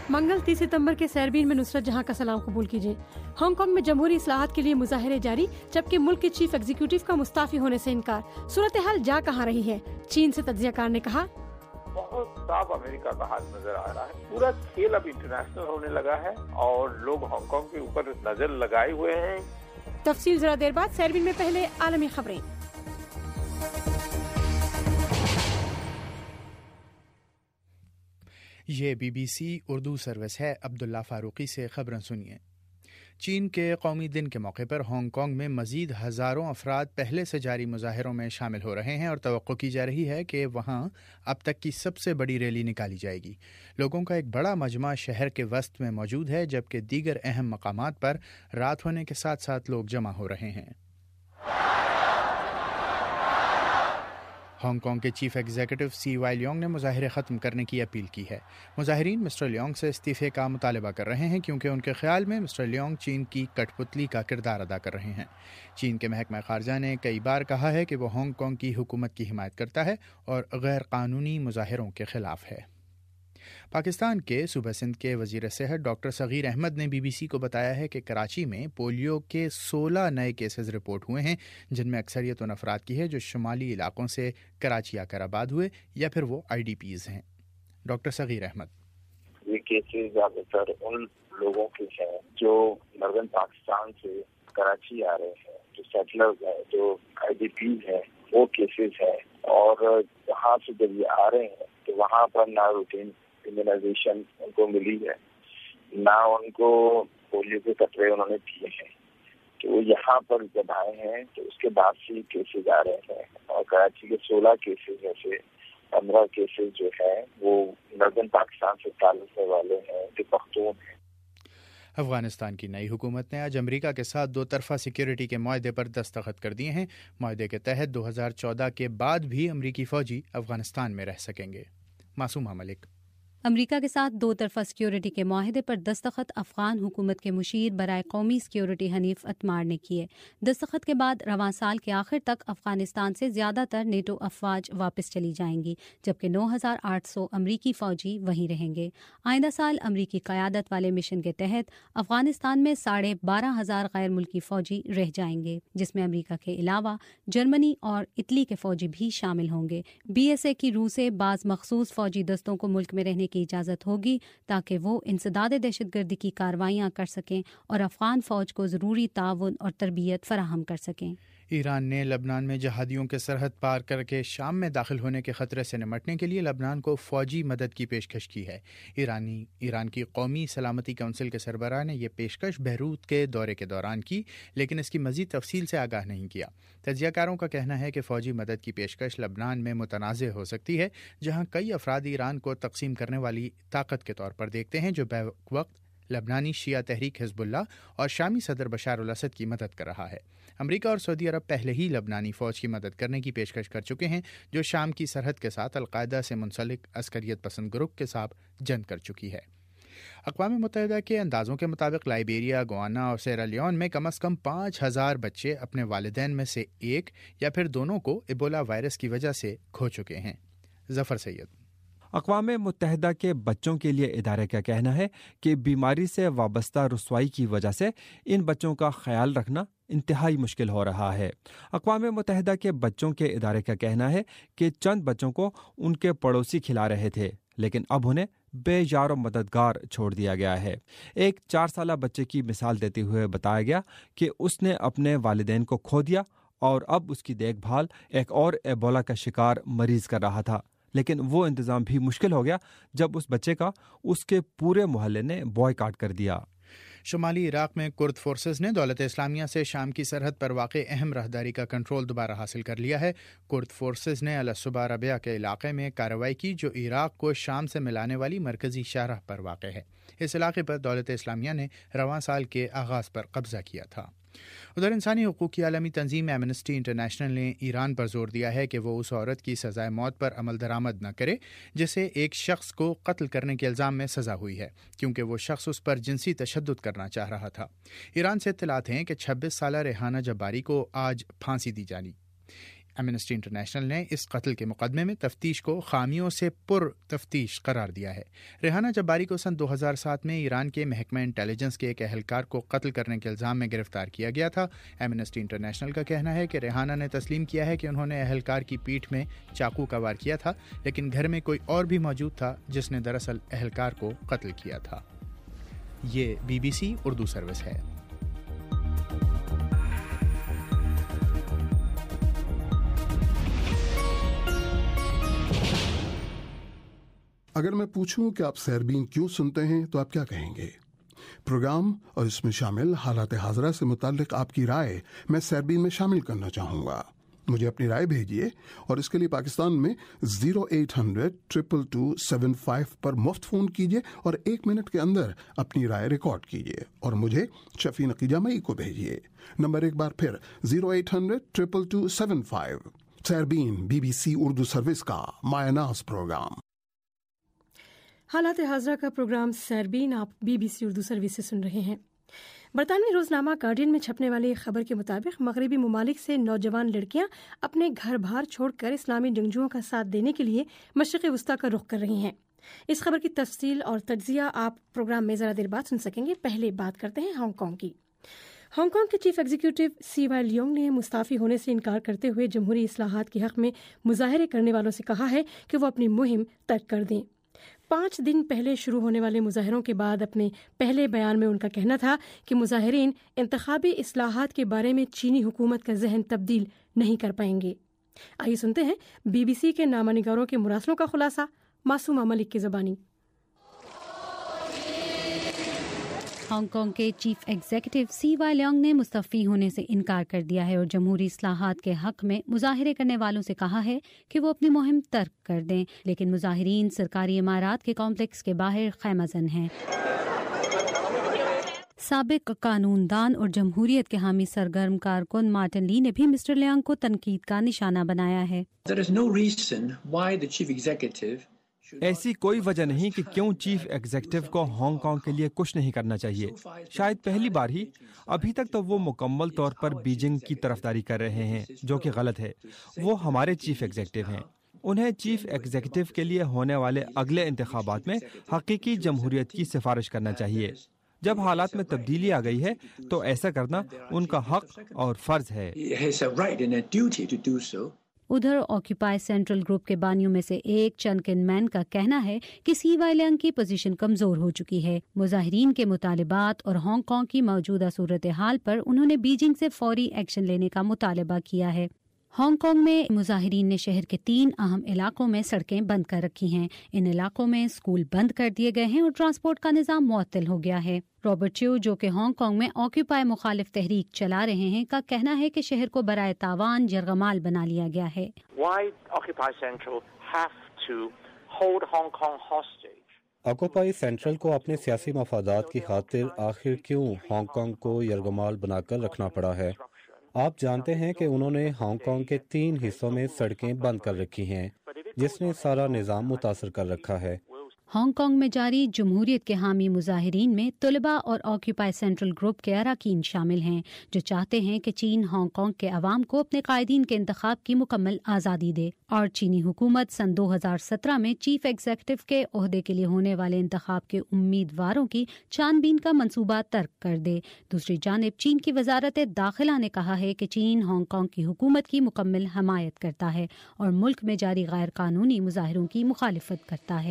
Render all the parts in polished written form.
منگل 30 ستمبر کے سیربین میں نصرت جہاں کا سلام قبول کیجیے۔ ہانگ کانگ میں جمہوری اصلاحات کے لیے مظاہرے جاری، جبکہ ملک کے چیف ایگزیکٹو کا مستعفی ہونے سے انکار۔ صورتحال جا کہاں رہی ہے؟ چین سے تجزیہ کار نے کہا بہت صاف امریکہ کا ہاتھ نظر آ رہا ہے۔ پورا کھیل اب انٹرنیشنل ہونے لگا ہے اور لوگ ہانگ کانگ کے اوپر نظر لگائے ہوئے ہیں۔ تفصیل ذرا دیر بعد، سیربین میں پہلے عالمی خبریں۔ یہ BBC اردو سروس ہے۔ عبداللہ فاروقی سے خبریں سنیے۔ چین کے قومی دن کے موقع پر ہانگ کانگ میں مزید ہزاروں افراد پہلے سے جاری مظاہروں میں شامل ہو رہے ہیں اور توقع کی جا رہی ہے کہ وہاں اب تک کی سب سے بڑی ریلی نکالی جائے گی۔ لوگوں کا ایک بڑا مجمع شہر کے وسط میں موجود ہے، جبکہ دیگر اہم مقامات پر رات ہونے کے ساتھ ساتھ لوگ جمع ہو رہے ہیں۔ ہانگ کانگ کے چیف ایگزیکٹو CY لیونگ نے مظاہرے ختم کرنے کی اپیل کی ہے۔ مظاہرین مسٹر لیونگ سے استعفے کا مطالبہ کر رہے ہیں کیونکہ ان کے خیال میں مسٹر لیونگ چین کی کٹ پتلی کا کردار ادا کر رہے ہیں۔ چین کے محکمہ خارجہ نے کئی بار کہا ہے کہ وہ ہانگ کانگ کی حکومت کی حمایت کرتا ہے اور غیر قانونی مظاہروں کے خلاف ہے۔ پاکستان کے صوبہ سندھ کے وزیر صحت ڈاکٹر صغیر احمد نے BBC کو بتایا ہے کہ کراچی میں پولیو کے 16 نئے کیسز رپورٹ ہوئے ہیں، جن میں اکثریت ان افراد کی ہے جو شمالی علاقوں سے کراچی آ کر آباد ہوئے یا پھر وہ IDPs ہیں۔ ڈاکٹر صغیر احمد: یہ کیسز زیادہ تر ان لوگوں کے ہیں جو ناردرن پاکستان سے کراچی آ رہے ہیں، جو سیٹلرز ہیں، جو IDPs ہیں، وہ کیسز ہیں۔ اور وہاں سے جب یہ آ رہے ہیں تو وہاں پر نہ روٹین امیونائزیشن ان کو ملی ہے، نہ ان کو پولیو کے قطرے انہوں نے دیے ہیں۔ تو وہ یہاں پر جب آئے ہیں تو اس کے بعد سے کیسز آ رہے ہیں، اور کراچی کے 16 کیسز میں سے 15 کیسز جو ہیں وہ ناردرن پاکستان سے تعلق والے ہیں، جو پختون ہیں۔ افغانستان کی نئی حکومت نے آج امریکہ کے ساتھ 2 طرفہ سیکیورٹی کے معاہدے پر دستخط کر دیے ہیں۔ معاہدے کے تحت 2014 کے بعد بھی امریکی فوجی افغانستان میں رہ سکیں گے۔ معصومہ ملک: امریکہ کے ساتھ 2 طرفہ سیکیورٹی کے معاہدے پر دستخط افغان حکومت کے مشیر برائے قومی سیکیورٹی حنیف اتمار نے کیے۔ دستخط کے بعد رواں سال کے آخر تک افغانستان سے زیادہ تر نیٹو افواج واپس چلی جائیں گی، جبکہ 9,800 امریکی فوجی وہیں رہیں گے۔ آئندہ سال امریکی قیادت والے مشن کے تحت افغانستان میں 12,500 غیر ملکی فوجی رہ جائیں گے، جس میں امریکہ کے علاوہ جرمنی اور اٹلی کے فوجی بھی شامل ہوں گے۔ BSA کی روح سے بعض مخصوص فوجی دستوں کو ملک میں رہنے کی اجازت ہوگی تاکہ وہ انسداد دہشت گردی کی کارروائیاں کر سکیں اور افغان فوج کو ضروری تعاون اور تربیت فراہم کر سکیں۔ ایران نے لبنان میں جہادیوں کے سرحد پار کر کے شام میں داخل ہونے کے خطرے سے نمٹنے کے لیے لبنان کو فوجی مدد کی پیشکش کی ہے۔ ایران کی قومی سلامتی کونسل کے سربراہ نے یہ پیشکش بیروت کے دورے کے دوران کی، لیکن اس کی مزید تفصیل سے آگاہ نہیں کیا۔ تجزیہ کاروں کا کہنا ہے کہ فوجی مدد کی پیشکش لبنان میں متنازع ہو سکتی ہے، جہاں کئی افراد ایران کو تقسیم کرنے والی طاقت کے طور پر دیکھتے ہیں، جو بیک وقت لبنانی شیعہ تحریک حزب اللہ اور شامی صدر بشار الاسد کی مدد کر رہا ہے۔ امریکہ اور سعودی عرب پہلے ہی لبنانی فوج کی مدد کرنے کی پیشکش کر چکے ہیں، جو شام کی سرحد کے ساتھ القاعدہ سے منسلک عسکریت پسند گروپ کے ساتھ جنگ کر چکی ہے۔ اقوام متحدہ کے اندازوں کے مطابق لائبیریا، گوانا اور سیرا لیون میں کم از کم 5,000 بچے اپنے والدین میں سے ایک یا پھر دونوں کو ایبولا وائرس کی وجہ سے کھو چکے ہیں۔ ظفر سید: اقوام متحدہ کے بچوں کے لیے ادارے کا کہنا ہے کہ بیماری سے وابستہ رسوائی کی وجہ سے ان بچوں کا خیال رکھنا انتہائی مشکل ہو رہا ہے۔ اقوام متحدہ کے بچوں کے ادارے کا کہنا ہے کہ چند بچوں کو ان کے پڑوسی کھلا رہے تھے، لیکن اب انہیں بے یار و مددگار چھوڑ دیا گیا ہے۔ ایک 4 سالہ بچے کی مثال دیتے ہوئے بتایا گیا کہ اس نے اپنے والدین کو کھو دیا اور اب اس کی دیکھ بھال ایک اور ایبولا کا شکار مریض کر رہا تھا، لیکن وہ انتظام بھی مشکل ہو گیا جب اس بچے کا اس کے پورے محلے نے بوائیکاٹ کر دیا۔ شمالی عراق میں کرد فورسز نے دولت اسلامیہ سے شام کی سرحد پر واقع اہم راہداری کا کنٹرول دوبارہ حاصل کر لیا ہے۔ کرد فورسز نے الصبا ربیہ کے علاقے میں کارروائی کی، جو عراق کو شام سے ملانے والی مرکزی شاہراہ پر واقع ہے۔ اس علاقے پر دولت اسلامیہ نے رواں سال کے آغاز پر قبضہ کیا تھا۔ ادھر انسانی حقوق کی عالمی تنظیم ایمنسٹی انٹرنیشنل نے ایران پر زور دیا ہے کہ وہ اس عورت کی سزائے موت پر عمل درآمد نہ کرے جسے ایک شخص کو قتل کرنے کے الزام میں سزا ہوئی ہے، کیونکہ وہ شخص اس پر جنسی تشدد کرنا چاہ رہا تھا۔ ایران سے اطلاعات ہیں کہ 26 سالہ ریحانہ جباری کو آج پھانسی دی جانی۔ ایمنسٹی انٹرنیشنل نے اس قتل کے مقدمے میں تفتیش کو خامیوں سے پر تفتیش قرار دیا ہے۔ ریحانہ جباری کو سن 2007 میں ایران کے محکمہ انٹیلیجنس کے ایک اہلکار کو قتل کرنے کے الزام میں گرفتار کیا گیا تھا۔ ایمنسٹی انٹرنیشنل کا کہنا ہے کہ ریحانہ نے تسلیم کیا ہے کہ انہوں نے اہلکار کی پیٹھ میں چاقو کا وار کیا تھا، لیکن گھر میں کوئی اور بھی موجود تھا جس نے دراصل اہلکار کو قتل کیا تھا۔ یہ BBC اردو سروس ہے۔ اگر میں پوچھوں کہ آپ سیربین کیوں سنتے ہیں تو آپ کیا کہیں گے؟ پروگرام اور اس میں شامل حالات حاضرہ سے متعلق آپ کی رائے میں سیربین میں شامل کرنا چاہوں گا۔ مجھے اپنی رائے بھیجیے اور اس کے لیے پاکستان میں 0800-222-75 پر مفت فون کیجیے اور 1 منٹ کے اندر اپنی رائے ریکارڈ کیجیے اور مجھے شفیع نقی جامعی کو بھیجیے۔ نمبر ایک بار پھر 0800-222-75۔ سیربین BBC اردو سروس کا ماہ ناز پروگرام۔ حالات حاضرہ کا پروگرام سیربین آپ BBC اردو سروس سے سن رہے ہیں۔ برطانوی روزنامہ گارڈین میں چھپنے والی ایک خبر کے مطابق مغربی ممالک سے نوجوان لڑکیاں اپنے گھر بار چھوڑ کر اسلامی جنگجوؤں کا ساتھ دینے کے لیے مشرق وسطیٰ کا رخ کر رہی ہیں۔ اس خبر کی تفصیل اور تجزیہ آپ پروگرام میں ذرا دیر بعد سن سکیں گے۔ پہلے بات کرتے ہیں ہانگ کانگ کی۔ ہانگ کانگ کے چیف ایگزیکٹو CY لیونگ نے مستعفی ہونے سے انکار کرتے ہوئے جمہوری اصلاحات کے حق میں مظاہرے کرنے والوں سے کہا ہے کہ وہ اپنی مہم ترک کر دیں۔ 5 دن پہلے شروع ہونے والے مظاہروں کے بعد اپنے پہلے بیان میں ان کا کہنا تھا کہ مظاہرین انتخابی اصلاحات کے بارے میں چینی حکومت کا ذہن تبدیل نہیں کر پائیں گے۔ آئیے سنتے ہیں BBC کے نامہ نگاروں کے مراسلوں کا خلاصہ معصومہ ملک کی زبانی۔ ہانگ کانگ کے چیف ایگزیکٹو CY لیونگ نے مستعفی ہونے سے انکار کر دیا ہے اور جمہوری اصلاحات کے حق میں مظاہرے کرنے والوں سے کہا ہے کہ وہ اپنی مہم ترک کر دیں، لیکن مظاہرین سرکاری عمارات کے کمپلیکس کے باہر خیمہ زن ہیں۔ سابق قانون دان اور جمہوریت کے حامی سرگرم کارکن مارٹن لی نے بھی مسٹر لیونگ کو تنقید کا نشانہ بنایا ہے۔ ایسی کوئی وجہ نہیں کہ کیوں چیف ایگزیکٹو کو ہانگ کانگ کے لیے کچھ نہیں کرنا چاہیے۔ شاید پہلی بار ہی، ابھی تک تو وہ مکمل طور پر بیجنگ کی طرفداری کر رہے ہیں، جو کہ غلط ہے۔ وہ ہمارے چیف ایگزیکٹو ہیں۔ انہیں چیف ایگزیکٹو کے لیے ہونے والے اگلے انتخابات میں حقیقی جمہوریت کی سفارش کرنا چاہیے۔ جب حالات میں تبدیلی آ گئی ہے تو ایسا کرنا ان کا حق اور فرض ہے۔ ادھر آکیوپائی سینٹرل گروپ کے بانیوں میں سے ایک چن کن مین کا کہنا ہے کہ CY لیونگ کی پوزیشن کمزور ہو چکی ہے۔ مظاہرین کے مطالبات اور ہانگ کانگ کی موجودہ صورتحال پر انہوں نے بیجنگ سے فوری ایکشن لینے کا مطالبہ کیا ہے۔ ہانگ کانگ میں مظاہرین نے شہر کے 3 اہم علاقوں میں سڑکیں بند کر رکھی ہیں۔ ان علاقوں میں اسکول بند کر دیے گئے ہیں اور ٹرانسپورٹ کا نظام معطل ہو گیا ہے۔ رابرٹ چیو، جو کہ ہانگ کانگ میں آکیوپائی مخالف تحریک چلا رہے ہیں، کا کہنا ہے کہ شہر کو برائے تاوان یرغمال بنا لیا گیا ہے۔ آکوپائی سینٹرل کو اپنے سیاسی مفادات کی خاطر آخر کیوں ہانگ کانگ کو یرغمال بنا کر رکھنا پڑا ہے؟ آپ جانتے ہیں کہ انہوں نے ہانگ کانگ کے 3 حصوں میں سڑکیں بند کر رکھی ہیں، جس نے سارا نظام متاثر کر رکھا ہے۔ ہانگ کانگ میں جاری جمہوریت کے حامی مظاہرین میں طلباء اور آکیوپائی سینٹرل گروپ کے اراکین شامل ہیں، جو چاہتے ہیں کہ چین ہانگ کانگ کے عوام کو اپنے قائدین کے انتخاب کی مکمل آزادی دے اور چینی حکومت سن 2017 میں چیف ایگزیکٹو کے عہدے کے لیے ہونے والے انتخاب کے امیدواروں کی چھان بین کا منصوبہ ترک کر دے۔ دوسری جانب چین کی وزارت داخلہ نے کہا ہے کہ چین ہانگ کانگ کی حکومت کی مکمل حمایت کرتا ہے اور ملک میں جاری غیر قانونی مظاہروں کی مخالفت کرتا ہے۔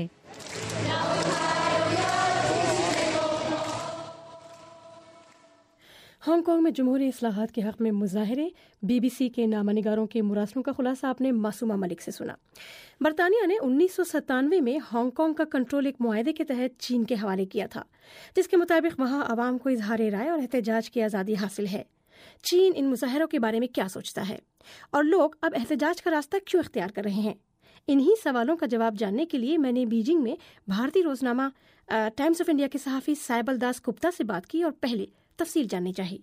ہانگ کانگ میں جمہوری اصلاحات کے حق میں مظاہرے۔ BBC کے نامہ نگاروں کے مراسلوں کا خلاصہ آپ نے معصومہ ملک سے سنا۔ برطانیہ نے 1997 میں ہانگ کانگ کا کنٹرول ایک معاہدے کے تحت چین کے حوالے کیا تھا، جس کے مطابق وہاں عوام کو اظہار رائے اور احتجاج کی آزادی حاصل ہے۔ چین ان مظاہروں کے بارے میں کیا سوچتا ہے اور لوگ اب احتجاج کا راستہ کیوں اختیار کر رہے ہیں؟ انہی سوالوں کا جواب جاننے کے لیے میں نے بیجنگ میں بھارتی روزنامہ ٹائمز آف انڈیا کے صحافی سائبل داس گپتا سے بات کی اور پہلے تفصیل جاننی چاہیے۔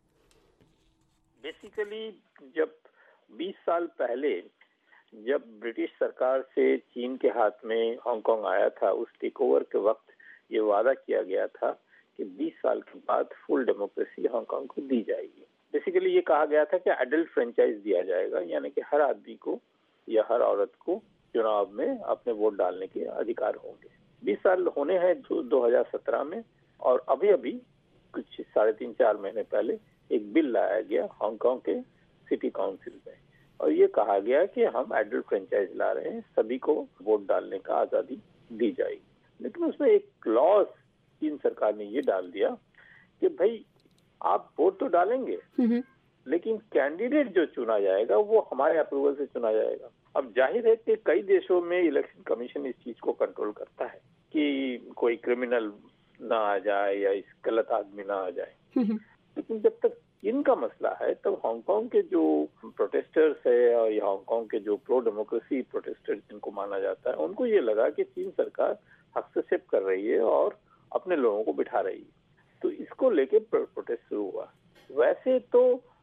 بیسیکلی جب 20 سال پہلے جب برٹش سرکار سے چین کے ہاتھ میں ہانگ کانگ آیا تھا، اس ٹیک اوور کے وقت یہ وعدہ کیا گیا تھا کہ 20 سال کے بعد فل ڈیموکریسی ہانگ کانگ کو دی جائے گی۔ बेसिकली ये कहा गया था कि एडल्ट फ्रेंचाइज दिया जाएगा, यानी कि हर आदमी को या हर औरत को चुनाव में अपने वोट डालने के अधिकार होंगे। 20 साल होने हैं 2017 में, और अभी अभी कुछ 3.5-4 महीने पहले एक बिल लाया गया हांगकांग के सिटी काउंसिल में, और ये कहा गया कि हम एडल्ट फ्रेंचाइज ला रहे हैं, सभी को वोट डालने का आज़ादी दी जाएगी। लेकिन उसमें एक क्लॉज चीन सरकार ने ये डाल दिया कि भाई आप वोट तो डालेंगे, लेकिन कैंडिडेट जो चुना जाएगा वो हमारे अप्रूवल से चुना जाएगा। अब जाहिर है कि कई देशों में इलेक्शन कमीशन इस चीज को कंट्रोल करता है कि कोई क्रिमिनल ना आ जाए या इस गलत आदमी ना आ जाए, लेकिन जब तक चीन का मसला है तब हांगकांग के जो प्रोटेस्टर्स है और हांगकांग के जो प्रो डेमोक्रेसी प्रोटेस्टर्स जिनको माना जाता है, उनको ये लगा कि चीन सरकार हस्तक्षेप कर रही है और अपने लोगों को बिठा रही है, तो इसको लेके प्रोटेस्ट शुरू हुआ। वैसे तो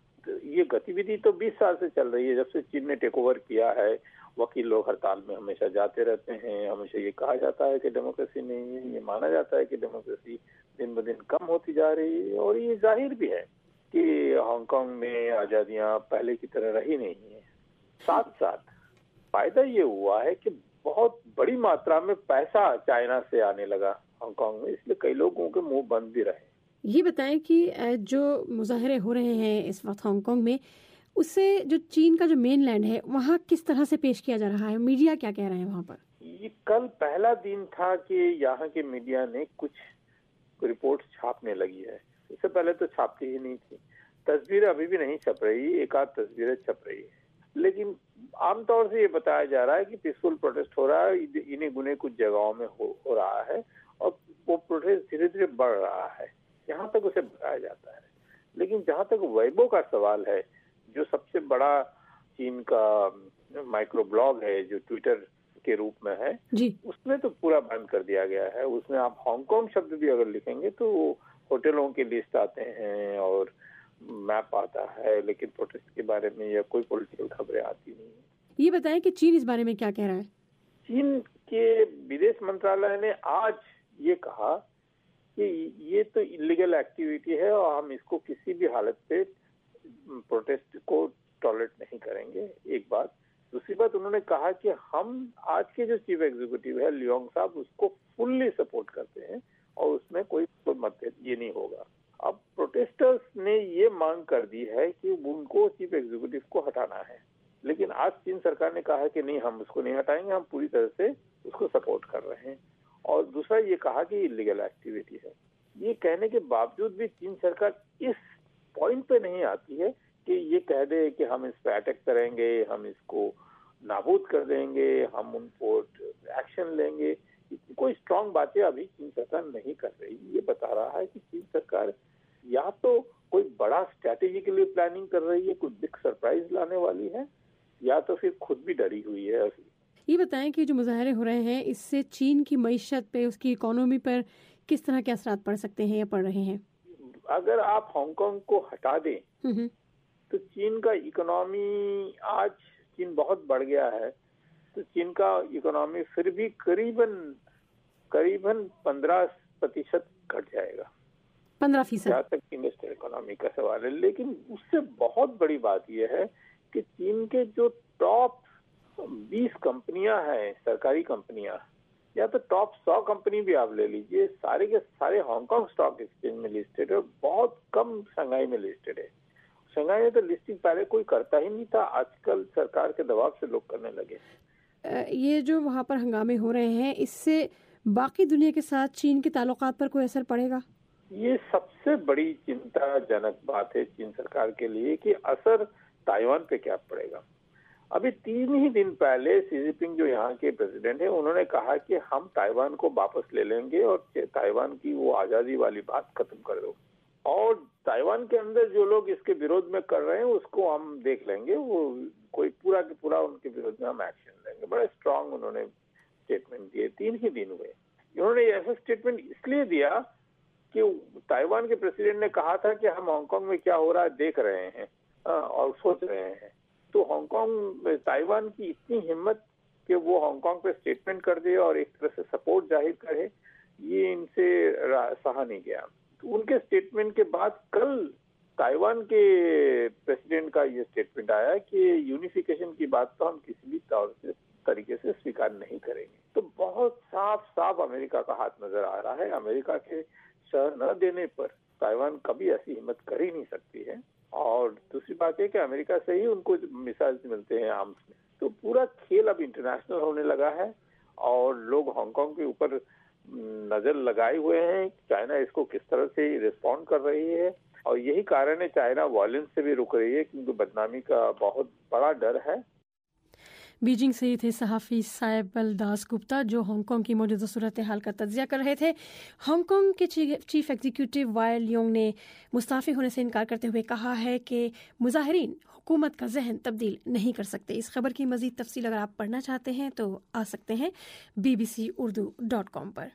ये गतिविधि तो 20 साल से चल रही है, जब से चीन ने टेक ओवर किया है। वकील लोग हड़ताल में हमेशा जाते रहते हैं, हमेशा ये कहा जाता है कि डेमोक्रेसी नहीं है, ये माना जाता है कि डेमोक्रेसी दिन ब दिन कम होती जा रही है, और ये जाहिर भी है कि हांगकांग में आज़ादियाँ पहले की तरह रही नहीं है। साथ साथ फायदा ये हुआ है कि बहुत बड़ी मात्रा में पैसा चाइना से आने लगा हांगकांग में, इसलिए कई लोगों के मुंह बंद भी रहे। ये बताएं कि जो मुजाहरे हो रहे हैं इस वक्त हांगकांग में, उससे जो चीन का जो मेन लैंड है वहाँ किस तरह से पेश किया जा रहा है, मीडिया क्या कह रहे हैं वहाँ पर? ये कल पहला दिन था कि यहाँ के मीडिया ने कुछ रिपोर्ट छापने लगी है, इससे पहले तो छापती ही नहीं थी। तस्वीरें अभी भी नहीं छप रही, एक आध तस्वीरें छप रही है, लेकिन आमतौर से ये बताया जा रहा है कि पीसफुल प्रोटेस्ट हो रहा है, इन्हें गुने कुछ जगहों में हो रहा है, और वो प्रोटेस्ट धीरे धीरे बढ़ रहा है, यहाँ तक उसे बताया जाता है। लेकिन जहाँ तक weibo का सवाल है, जो सबसे बड़ा चीन का माइक्रो ब्लॉग है जो ट्विटर के रूप में है जी, उसमें तो पूरा बंद कर दिया गया है। उसमें आप हांगकांग शब्द भी अगर लिखेंगे तो होटलों की लिस्ट आते हैं और मैप आता है, लेकिन प्रोटेस्ट के बारे में या कोई पॉलिटिकल खबरें आती नहीं है। ये बताएं कि चीन इस बारे में क्या कह रहा है? चीन के विदेश मंत्रालय ने आज ये कहा कि ये तो इलीगल एक्टिविटी है और हम इसको किसी भी हालत पे प्रोटेस्ट को टॉलरेट नहीं करेंगे, एक बात। दूसरी बात, उन्होंने कहा कि हम आज के जो चीफ एग्जीक्यूटिव है लियोंग साहब, उसको फुल्ली सपोर्ट करते हैं और उसमें कोई मतभेद ये नहीं होगा। अब प्रोटेस्टर्स ने ये मांग कर दी है कि उनको चीफ एग्जीक्यूटिव को हटाना है, लेकिन आज चीन सरकार ने कहा है कि नहीं, हम उसको नहीं हटाएंगे, हम पूरी तरह से उसको सपोर्ट कर रहे हैं। और दूसरा ये कहा कि इलीगल एक्टिविटी है। ये कहने के बावजूद भी चीन सरकार इस पॉइंट पे नहीं आती है कि ये कह दे कि हम इस पे अटैक करेंगे, हम इसको नाबूद कर देंगे, हम उनको एक्शन लेंगे। कोई स्ट्रांग बातें अभी चीन सरकार नहीं कर रही। ये बता रहा है कि चीन सरकार या तो कोई बड़ा स्ट्रैटेजी के लिए प्लानिंग कर रही है, कोई बिग सरप्राइज लाने वाली है, या तो फिर खुद भी डरी हुई है। ये बताएं कि जो मुजाहरे हो रहे हैं इससे चीन की मईशत पे, उसकी इकोनॉमी पर किस तरह के असरात पड़ सकते हैं या पड़ रहे हैं? अगर आप हांगकांग को हटा दें तो चीन का इकोनॉमी, आज चीन बहुत बढ़ गया है, तो चीन का इकोनॉमी फिर भी करीबन 15% घट जाएगा। 15%? जहाँ तक इंडस्ट्रियल इकोनॉमी का सवाल है। लेकिन उससे बहुत बड़ी बात यह है कि चीन के जो टॉप 20 कंपनियां हैं, सरकारी कंपनियां, या तो टॉप 100 कंपनी भी आप ले लीजिए, सारे के सारे हांगकांग स्टॉक एक्सचेंज में लिस्टेड है, बहुत कम शंघाई में लिस्टेड है। शंघाई में तो लिस्टिंग पहले कोई करता ही नहीं था, आजकल सरकार के दबाव से लोग करने लगे। ये जो वहाँ पर हंगामे हो रहे हैं, इससे बाकी दुनिया के साथ चीन के ताल्लुकात पर कोई असर पड़ेगा? ये सबसे बड़ी चिंताजनक बात है चीन सरकार के लिए कि असर ताइवान पे क्या पड़ेगा। अभी 3 ही दिन पहले शी जिनपिंग जो यहाँ के प्रेसिडेंट है, उन्होंने कहा कि हम ताइवान को वापस ले लेंगे और ताइवान की वो आजादी वाली बात खत्म कर दो, और ताइवान के अंदर जो लोग इसके विरोध में कर रहे हैं उसको हम देख लेंगे, वो कोई पूरा के पूरा उनके विरोध में हम एक्शन लेंगे। बड़ा स्ट्रांग उन्होंने स्टेटमेंट दिए। 3 ही दिन हुए। उन्होंने ऐसा स्टेटमेंट इसलिए दिया कि ताइवान के प्रेसिडेंट ने कहा था कि हम हांगकांग में क्या हो रहा है देख रहे हैं और सोच रहे हैं। तो हांगकांग, ताइवान की इतनी हिम्मत कि वो हांगकांग पे स्टेटमेंट कर दे और एक तरह से सपोर्ट जाहिर करे, ये इनसे सहा नहीं गया। तो उनके स्टेटमेंट के बाद कल ताइवान के प्रेसिडेंट का ये स्टेटमेंट आया कि यूनिफिकेशन की बात तो हम किसी भी तरीके से स्वीकार नहीं करेंगे। तो बहुत साफ साफ अमेरिका का हाथ नजर आ रहा है। अमेरिका के शह न देने पर ताइवान कभी ऐसी हिम्मत कर ही नहीं सकती है। और दूसरी बात है कि अमेरिका से ही उनको मिसाइल्स मिलते हैं आर्म्स में। तो पूरा खेल अब इंटरनेशनल होने लगा है और लोग हांगकांग के ऊपर नजर लगाए हुए हैं, चाइना इसको किस तरह से रिस्पॉन्ड कर रही है। और यही कारण है चाइना वायलेंस से भी रुक रही है, क्योंकि बदनामी का बहुत बड़ा डर है। बीजिंग से थे सहाफ़ी साइबल दास गुप्ता जो हांगकांग की मौजूदा सूरत हाल का तज्जिया कर रहे थे। हांगकांग के चीफ एग्जीक्यूटिव वाई लियोंग ने मुस्ताफ़ी होने से इनकार करते हुए कहा है कि मुजाहिरीन हुकूमत का जहन तब्दील नहीं कर सकते। इस खबर की मज़ीद तफसील अगर आप पढ़ना चाहते हैं तो आ सकते हैं bbcurdu.com पर।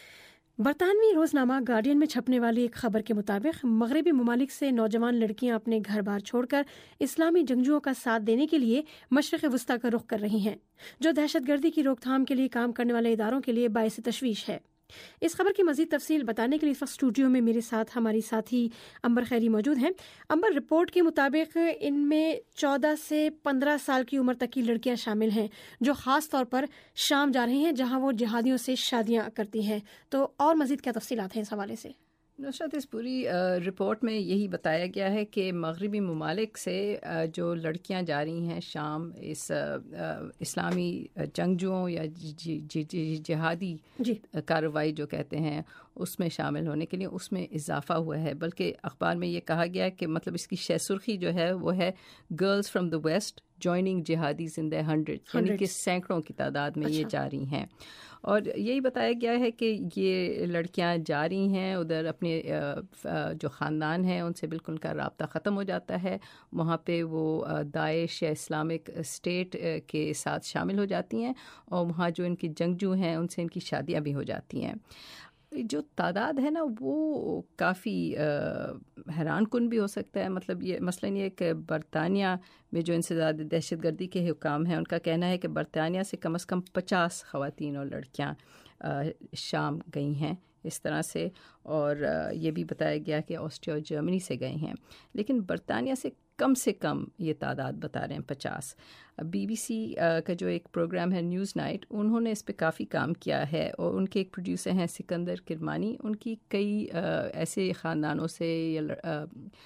बरतानवी रोजनामा गार्डियन में छपने वाली एक खबर के मुताबिक मगरबी ममालिक से नौजवान लड़कियां अपने घर बार छोड़कर इस्लामी जंगजुओं का साथ देने के लिए मशरक़ वस्ता का रुख कर रही हैं, जो दहशतगर्दी की रोकथाम के लिए काम करने वाले इदारों के लिए बाइस तशवीश है। इस खबर की मजीद तफसील बताने के लिए इस वक्त स्टूडियो में मेरे साथ हमारी साथी अंबर खैरी मौजूद हैं। अंबर, रिपोर्ट के मुताबिक इनमें 14 से 15 साल की उम्र तक की लड़कियां शामिल हैं जो ख़ास तौर पर शाम जा रही हैं जहां वो जिहादियों से शादियां करती हैं। तो और मजीद क्या तफसीलात हैं इस हवाले से? नुसरत, इस पूरी रिपोर्ट में यही बताया गया है कि मगरबी ममालिक से जो लड़कियां जा रही हैं शाम इस इस्लामी जंगजुओं या जिहादी कार्रवाई जो कहते हैं उसमें शामिल होने के लिए उसमें इजाफा हुआ है। बल्कि अखबार में ये कहा गया है कि मतलब इसकी सुर्खी जो है वो है girls from the west joining jihadis in the hundred, यानी कि सैकड़ों की तादाद में ये जा रही हैं। और यही बताया गया है कि ये लड़कियां जा रही हैं उधर, अपने जो ख़ानदान है उनसे बिल्कुल उनका राब्ता ख़त्म हो जाता है। वहाँ पे वो दाइश या इस्लामिक स्टेट के साथ शामिल हो जाती हैं और वहाँ जो इनकी जंगजू हैं उनसे इनकी शादियाँ भी हो जाती हैं। जो तादाद है ना वो काफ़ी हैरान कुन भी हो सकता है। मतलब ये मसलन ये कि बरतानिया में जो इंसदाद दहशतगर्दी के हुकाम हैं उनका कहना है कि बरतानिया से कम 50 ख़वातीन और लड़कियां शाम गई हैं इस तरह से। और ये भी बताया गया कि ऑस्ट्रिया और जर्मनी से गए हैं, लेकिन बरतानिया से कम ये तादाद बता रहे हैं 50। BBC का जो एक प्रोग्राम है न्यूज़ नाइट, उन्होंने इस पे काफ़ी काम किया है और उनके एक प्रोड्यूसर हैं सिकंदर किरमानी। उनकी कई ऐसे ख़ानदानों से या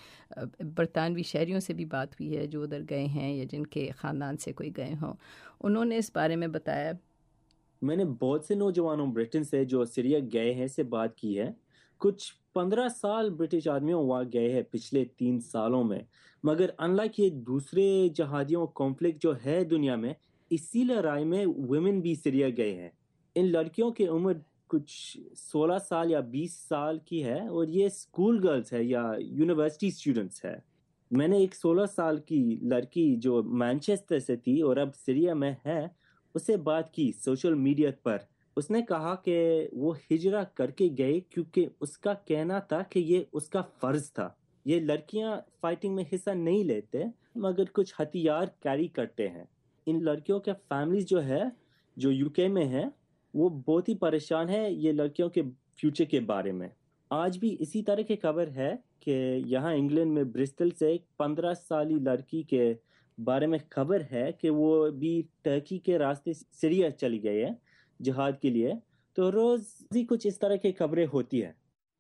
बरतानवी शहरियों से भी बात हुई है जो उधर गए हैं या जिनके ख़ानदान से कोई गए हों। उन्होंने इस बारे में बताया, मैंने बहुत से नौजवानों ब्रिटेन से जो सीरिया गए हैं से बात की है। कुछ 15 साल ब्रिटिश आदमियों वहाँ गए हैं पिछले 3 सालों में, मगर अनलाइक ये दूसरे जहादियों कॉन्फ्लिक्ट जो है दुनिया में, इसी लड़ाई में वुमेन भी सीरिया गए हैं। इन लड़कियों की उम्र कुछ 16 साल या 20 साल की है और ये स्कूल गर्ल्स है या यूनिवर्सिटी स्टूडेंट्स है। मैंने एक 16 साल की लड़की जो मैनचेस्टर से थी और अब सीरिया में है उससे बात की सोशल मीडिया पर। उसने कहा कि वो हिजरा करके गए क्योंकि उसका कहना था कि ये उसका फर्ज था। ये लड़कियां फाइटिंग में हिस्सा नहीं लेते मगर कुछ हथियार कैरी करते हैं। इन लड़कियों के फैमिलीज जो है जो यूके में है वो बहुत ही परेशान है ये लड़कियों के फ्यूचर के बारे में। आज भी इसी तरह की खबर है कि यहाँ इंग्लैंड में ब्रिस्टल से एक 15 साली लड़की के बारे में खबर है कि वो भी टर्की के रास्ते सीरिया चली गई है जिहाद के लिए। तो रोज़ ही कुछ इस तरह की खबरें होती है।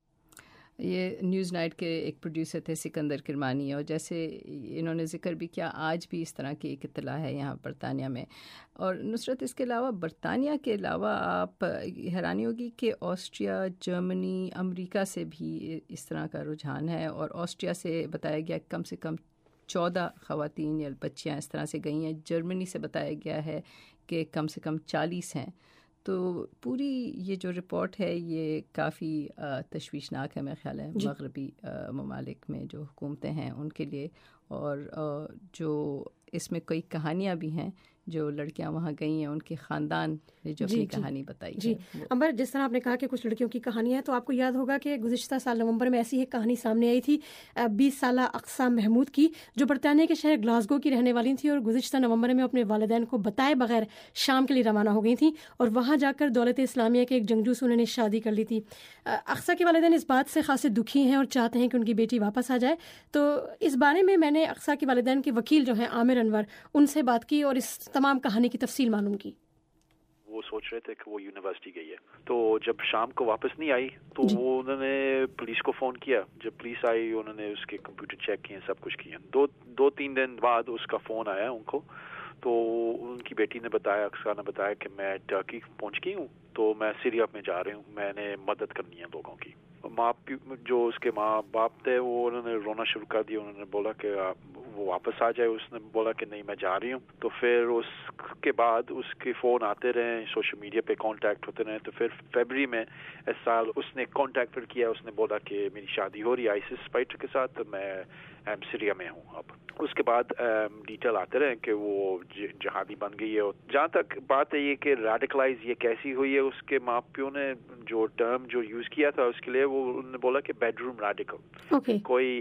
ये न्यूज़ नाइट के एक प्रोड्यूसर थे सिकंदर किरमानी, और जैसे इन्होंने जिक्र भी किया आज भी इस तरह की एक इत्तला है यहाँ बरतानिया में। और नुसरत, इसके अलावा बरतानिया के अलावा आप हैरानी होगी कि ऑस्ट्रिया, जर्मनी, अमेरिका से भी इस तरह का रुझान है। और ऑस्ट्रिया से बताया गया कम से कम 14 ख़वातीन या बच्चियाँ इस तरह से गई हैं। जर्मनी से बताया गया है कि कम से कम 40 हैं। तो पूरी ये जो रिपोर्ट है ये काफ़ी तशवीशनाक है मेरा ख़्याल है मगरबी ममालिक में जो हुकूमतें हैं उनके लिए। और जो इसमें कई कहानियाँ भी हैं جو لڑکیاں وہاں گئی ہیں ان کے خاندان نے جو اپنی کہانی بتائی جی امبر، جس طرح آپ نے کہا کہ کچھ لڑکیوں کی کہانیاں ہیں، تو آپ کو یاد ہوگا کہ گزشتہ سال نومبر میں ایسی ایک کہانی سامنے آئی تھی 20 سالہ اقصیٰ محمود کی، جو برطانیہ کے شہر گلاسگو کی رہنے والی تھی اور گزشتہ نومبر میں اپنے والدین کو بتائے بغیر شام کے لیے روانہ ہو گئی تھیں اور وہاں جا کر دولت اسلامیہ کے ایک جنگجو سے انہوں نے شادی کر لی تھی۔ اقصیٰ کے والدین اس بات سے خاصے دکھی ہیں اور چاہتے ہیں کہ ان کی بیٹی واپس آ جائے، تو اس بارے میں نے اقصیٰ کے والدین کے وکیل جو ہیں عامر انور، ان سے بات کی اور اس تمام کہانی کی تفصیل معلوم کی۔ وہ سوچ رہے تھے کہ وہ یونیورسٹی گئی ہے، تو جب شام کو واپس نہیں آئی تو وہ انہوں نے پولیس کو فون کیا۔ جب پولیس آئی انہوں نے اس کے کمپیوٹر چیک کیے، سب کچھ کیا۔ دو تین دن بعد اس کا فون آیا ان کو، تو ان کی بیٹی نے بتایا، اقصیٰ نے بتایا کہ میں ٹرکی پہنچ گئی ہوں، تو میں سیریا میں جا رہی ہوں، میں نے مدد کرنی ہے لوگوں کی۔ جو اس کے ماں باپ تھے وہ انہوں نے رونا شروع کر دیا۔ انہوں نے بولا کہ وہ واپس آ جائے۔ اس نے بولا کہ نہیں میں جا رہی ہوں۔ تو پھر اس کے بعد اس کے فون آتے رہے، سوشل میڈیا پہ کانٹیکٹ ہوتے رہے۔ تو پھر فیبری میں اس سال اس نے کانٹیکٹ پھر کیا، اس نے بولا کہ میری شادی ہو رہی ہے آئیسس فائٹر کے ساتھ، میں سیریا میں ہوں اب۔ اس کے بعد ڈیٹیل آتے رہے کہ وہ جہادی بن گئی ہے۔ جہاں تک بات ہے یہ کہ ریڈیکلائز یہ کیسی ہوئی ہے، اس کے ماں پیو نے جو ٹرم جو یوز کیا تھا اس کے لیے وہ انہوں نے بولا کہ بیڈ روم ریڈیکل۔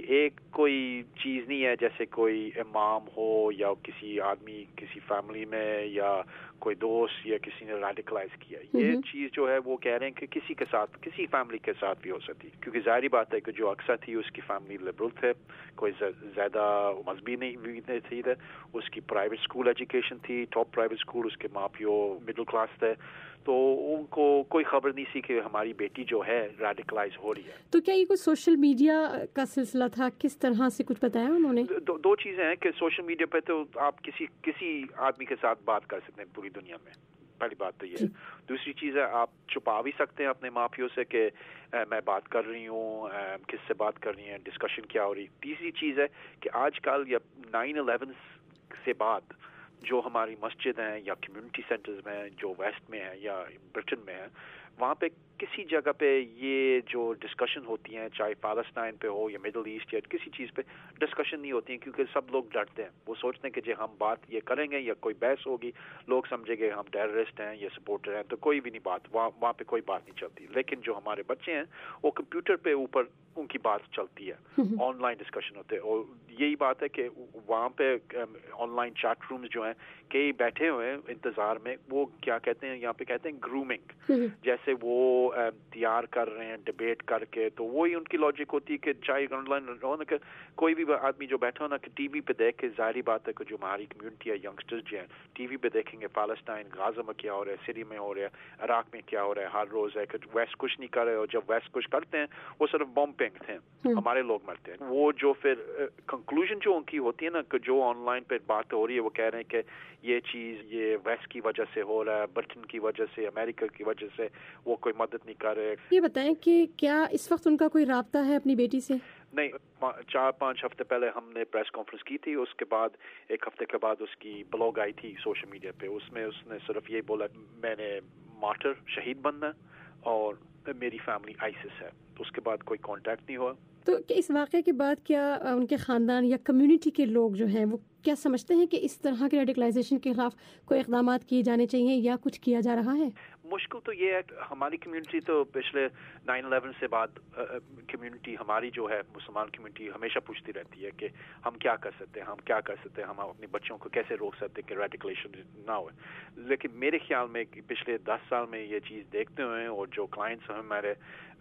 کوئی چیز نہیں ہے جیسے کوئی امام ہو یا کسی آدمی کسی فیملی میں یا کوئی دوست یا کسی نے ریڈیکلائز کیا۔ یہ چیز جو ہے وہ کہہ رہے ہیں کہ کسی کے ساتھ، کسی فیملی کے ساتھ بھی ہو سکتی، کیونکہ ظاہری بات ہے کہ جو اقصیٰ تھی اس کی فیملی لبرل تھے، کوئی زیادہ مذہبی نہیں تھی، اس کی پرائیویٹ اسکول ایجوکیشن تھی، ٹاپ پرائیویٹ اسکول، اس کے ماں پیو مڈل کلاس تھے، تو ان کو کوئی خبر نہیں سی کہ ہماری بیٹی جو ہے ریڈیکلائز ہو رہی ہے۔ تو کیا یہ کوئی سوشل میڈیا کا سلسلہ تھا؟ کس طرح سے کچھ بتایا انہوں نے؟ دو چیزیں ہیں کہ سوشل میڈیا پہ تو آپ کسی آدمی کے ساتھ بات کر سکتے ہیں پوری دنیا میں، پہلی بات تو یہ ہے۔ دوسری چیز ہے آپ چھپا بھی سکتے ہیں اپنے ماں پیو سے کہ میں بات کر رہی ہوں، کس سے بات کر رہی ہیں، ڈسکشن کیا ہو رہی۔ تیسری چیز ہے کہ آج کل یا 9/11 سے بعد جو ہماری مسجد ہیں یا کمیونٹی سینٹرز میں جو ویسٹ میں ہیں یا برٹن میں ہیں، وہاں پہ کسی جگہ پہ یہ جو ڈسکشن ہوتی ہیں، چاہے فلسطین پہ ہو یا مڈل ایسٹ یا کسی چیز پہ ڈسکشن نہیں ہوتی ہیں، کیونکہ سب لوگ ڈرتے ہیں۔ وہ سوچتے ہیں کہ جی ہم بات یہ کریں گے یا کوئی بحث ہوگی، لوگ سمجھیں گے ہم ٹیررسٹ ہیں یا سپورٹر ہیں، تو کوئی بھی نہیں بات، وہاں پہ کوئی بات نہیں چلتی۔ لیکن جو ہمارے بچے ہیں وہ کمپیوٹر پہ اوپر ان کی بات چلتی ہے، آن لائن ڈسکشن ہوتے ہیں، اور یہی بات ہے کہ وہاں پہ آن لائن چیٹ رومز جو ہیں کئی بیٹھے ہوئے ہیں انتظار میں، وہ کیا کہتے ہیں یہاں پہ کہتے ہیں گرومنگ، جیسے وہ تیار کر رہے ہیں ڈیبیٹ کر کے، تو وہی ان کی لاجک ہوتی ہے کہ چاہے آن لائن ہو نا، کہ کوئی بھی آدمی جو بیٹھا ہو نا کہ ٹی وی پہ دیکھ کے، ظاہری بات ہے کہ جو ہماری کمیونٹی ہے ینگسٹرز جو ہیں ٹی وی پہ دیکھیں گے فلسطین غزہ میں کیا ہو رہا ہے، سری میں ہو رہا ہے، عراق میں کیا ہو رہا ہے، ہر روز ہے کہ ویسٹ کچھ نہیں کر رہے، اور جب ویسٹ کچھ کرتے ہیں وہ صرف بمپنگ تھے، ہمارے لوگ مرتے ہیں۔ وہ جو پھر کنکلوژن جو ان کی ہوتی ہے نا کہ جو آن لائن پہ بات ہو رہی ہے، وہ کہہ رہے ہیں کہ یہ چیز یہ ویسٹ کی وجہ سے ہو رہا ہے، برٹن کی وجہ سے، امریکہ کی وجہ سے، وہ کوئی مدد نہیں کر رہے۔ یہ بتائیں کہ کیا اس وقت ان کا کوئی رابطہ ہے اپنی بیٹی سے؟ نہیں، 4-5 ہفتے پہلے ہم نے پریس کانفرنس کی تھی، اس کے بعد ایک ہفتے کے بعد اس کی بلاگ آئی تھی سوشل میڈیا پہ، اس میں اس نے صرف یہ بولا میں نے مارٹر شہید بننا اور میری فیملی آئیسس ہے، اس کے بعد کوئی کانٹیکٹ نہیں ہوا۔ تو اس واقعے کے بعد کیا ان کے خاندان یا کمیونٹی کے لوگ جو ہیں وہ کیا سمجھتے ہیں کہ اس طرح کے ریڈیکلائزیشن کے خلاف کوئی اقدامات کیے جانے چاہیے یا کچھ کیا جا رہا ہے؟ مشکل تو یہ ہے کہ ہماری کمیونٹی تو پچھلے 9/11 سے بعد کمیونٹی ہماری جو ہے مسلمان کمیونٹی ہمیشہ پوچھتی رہتی ہے کہ ہم کیا کر سکتے ہیں، ہم اپنے بچوں کو کیسے روک سکتے ہیں کہ ریڈیکلیشن نہ ہوئے۔ لیکن میرے خیال میں پچھلے 10 سال میں یہ چیز دیکھتے ہوئے اور جو کلائنٹس ہیں ہمارے،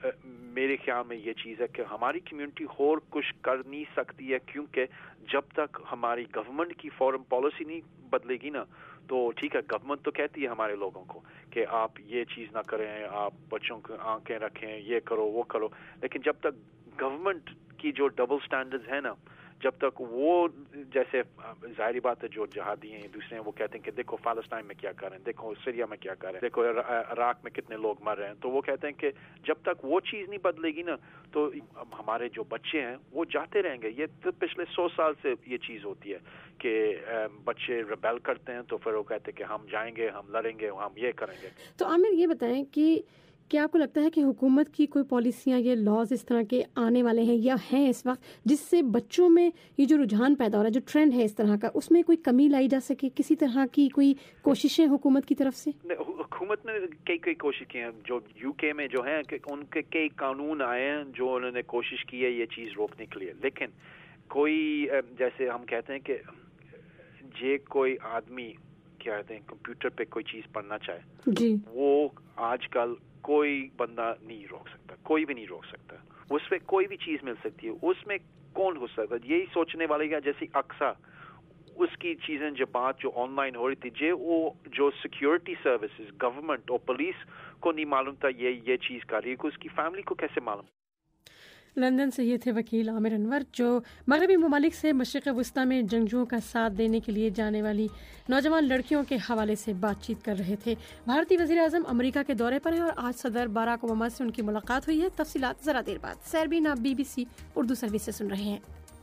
میرے خیال میں یہ چیز ہے کہ ہماری کمیونٹی اور کچھ کر نہیں سکتی ہے، کیونکہ جب تک ہماری گورنمنٹ کی فورن پالیسی نہیں بدلے گی نا، تو ٹھیک ہے گورنمنٹ تو کہتی ہے ہمارے لوگوں کو کہ آپ یہ چیز نہ کریں، آپ بچوں کو آنکھیں رکھیں، یہ کرو وہ کرو، لیکن جب تک گورنمنٹ کی جو ڈبل سٹینڈرڈز ہیں نا، جب تک وہ جیسے ظاہری بات ہے جو جہادی ہیں دوسرے ہیں وہ کہتے ہیں کہ دیکھو فلسطین میں کیا کر رہے ہیں، دیکھو سیریا میں کیا کر رہے ہیں، دیکھو عراق میں کتنے لوگ مر رہے ہیں، تو وہ کہتے ہیں کہ جب تک وہ چیز نہیں بدلے گی نا تو ہمارے جو بچے ہیں وہ جاتے رہیں گے۔ یہ تو پچھلے 100 سال سے یہ چیز ہوتی ہے کہ بچے ریبیل کرتے ہیں تو پھر وہ کہتے ہیں کہ ہم جائیں گے، ہم لڑیں گے، ہم یہ کریں گے۔ تو عامر یہ بتائیں کہ کیا آپ کو لگتا ہے کہ حکومت کی کوئی پالیسیاں یا لاز اس طرح کے آنے والے ہیں یا ہیں اس وقت جس سے بچوں میں یہ جو رجحان پیدا ہو رہا ہے، جو ٹرینڈ ہے اس طرح کا، اس میں کوئی کمی لائی جا سکے؟ کسی طرح کی کوئی کوششیں حکومت کی طرف سے؟ حکومت نے کئی کوشش کی ہیں. جو یو کے میں جو ہیں کہ ان کے کئی قانون آئے ہیں جو انہوں نے کوشش کی ہے یہ چیز روکنے کے لیے، لیکن کوئی جیسے ہم کہتے ہیں کہ کوئی آدمی کیا کہتے ہیں کمپیوٹر پہ کوئی چیز پڑھنا چاہے جی، وہ آج کل کوئی بندہ نہیں روک سکتا، کوئی بھی نہیں روک سکتا. اس پہ کوئی بھی چیز مل سکتی ہے. اس میں کون ہو سکتا ہے؟ یہی سوچنے والے کا جیسے اقصا اس کی چیزیں جو آن لائن ہو رہی تھی وہ جو سیکیورٹی سروسز گورنمنٹ اور پولیس کو نہیں معلوم تھا یہ چیز کر رہی ہے، اس کی فیملی کو کیسے معلوم؟ لندن سے یہ تھے وکیل عامر انور جو مغربی ممالک سے مشرق وسطی میں جنگجوؤں کا ساتھ دینے کے لیے جانے والی نوجوان لڑکیوں کے حوالے سے بات چیت کر رہے تھے. بھارتی وزیر اعظم امریکہ کے دورے پر ہیں اور آج صدر باراک اوباما سے ان کی ملاقات ہوئی ہے. تفصیلات ذرا دیر بعد. سیربین آپ BBC اردو سروس سے سن رہے ہیں.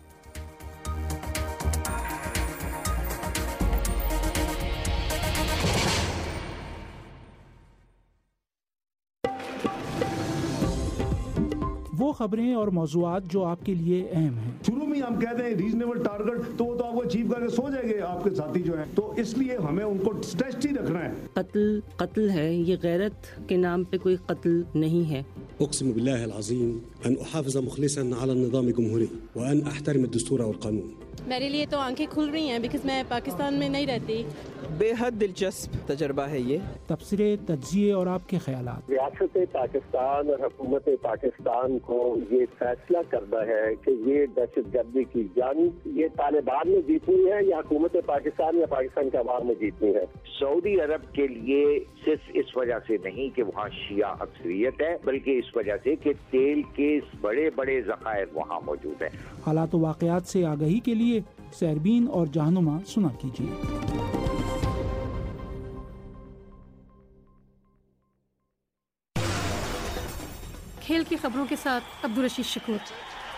وہ خبریں اور موضوعات جو آپ کے لیے اہم ہیں. شروع میں ہم کہتے ہیں ریزنیبل ٹارگٹ تو وہ تو آپ کو اچیو کر کے سو جائیں گے آپ کے ساتھی جو ہیں، تو اس لیے ہمیں ان کو اسٹریچ ہی رکھنا ہے. قتل ہے، یہ غیرت کے نام پہ کوئی قتل نہیں ہے. اقسم بالله العظيم ان احافظ مخلصا على النظام الجمهوري وان احترم الدستور والقانون. میرے لیے تو آنکھیں کھل رہی ہیں بیکاز میں پاکستان میں نہیں رہتی. بے حد دلچسپ تجربہ ہے یہ. تبصرے، تجزیے اور آپ کے خیالات. ریاست پاکستان اور حکومت پاکستان کو یہ فیصلہ کرنا ہے کہ یہ دہشت گردی کی جنگ یہ طالبان نے جیتنی ہے یا حکومت پاکستان یا پاکستان کے عوام نے جیتنی ہے. سعودی عرب کے لیے صرف اس وجہ سے نہیں کہ وہاں شیعہ اکثریت ہے، بلکہ اس وجہ سے کہ تیل کے بڑے بڑے ذخائر وہاں موجود ہیں. حالات و واقعات سے آگاہی کے لیے سیربین اور جہنما سنا کیجیے. کھیل کی خبروں کے ساتھ عبدالرشید شکور.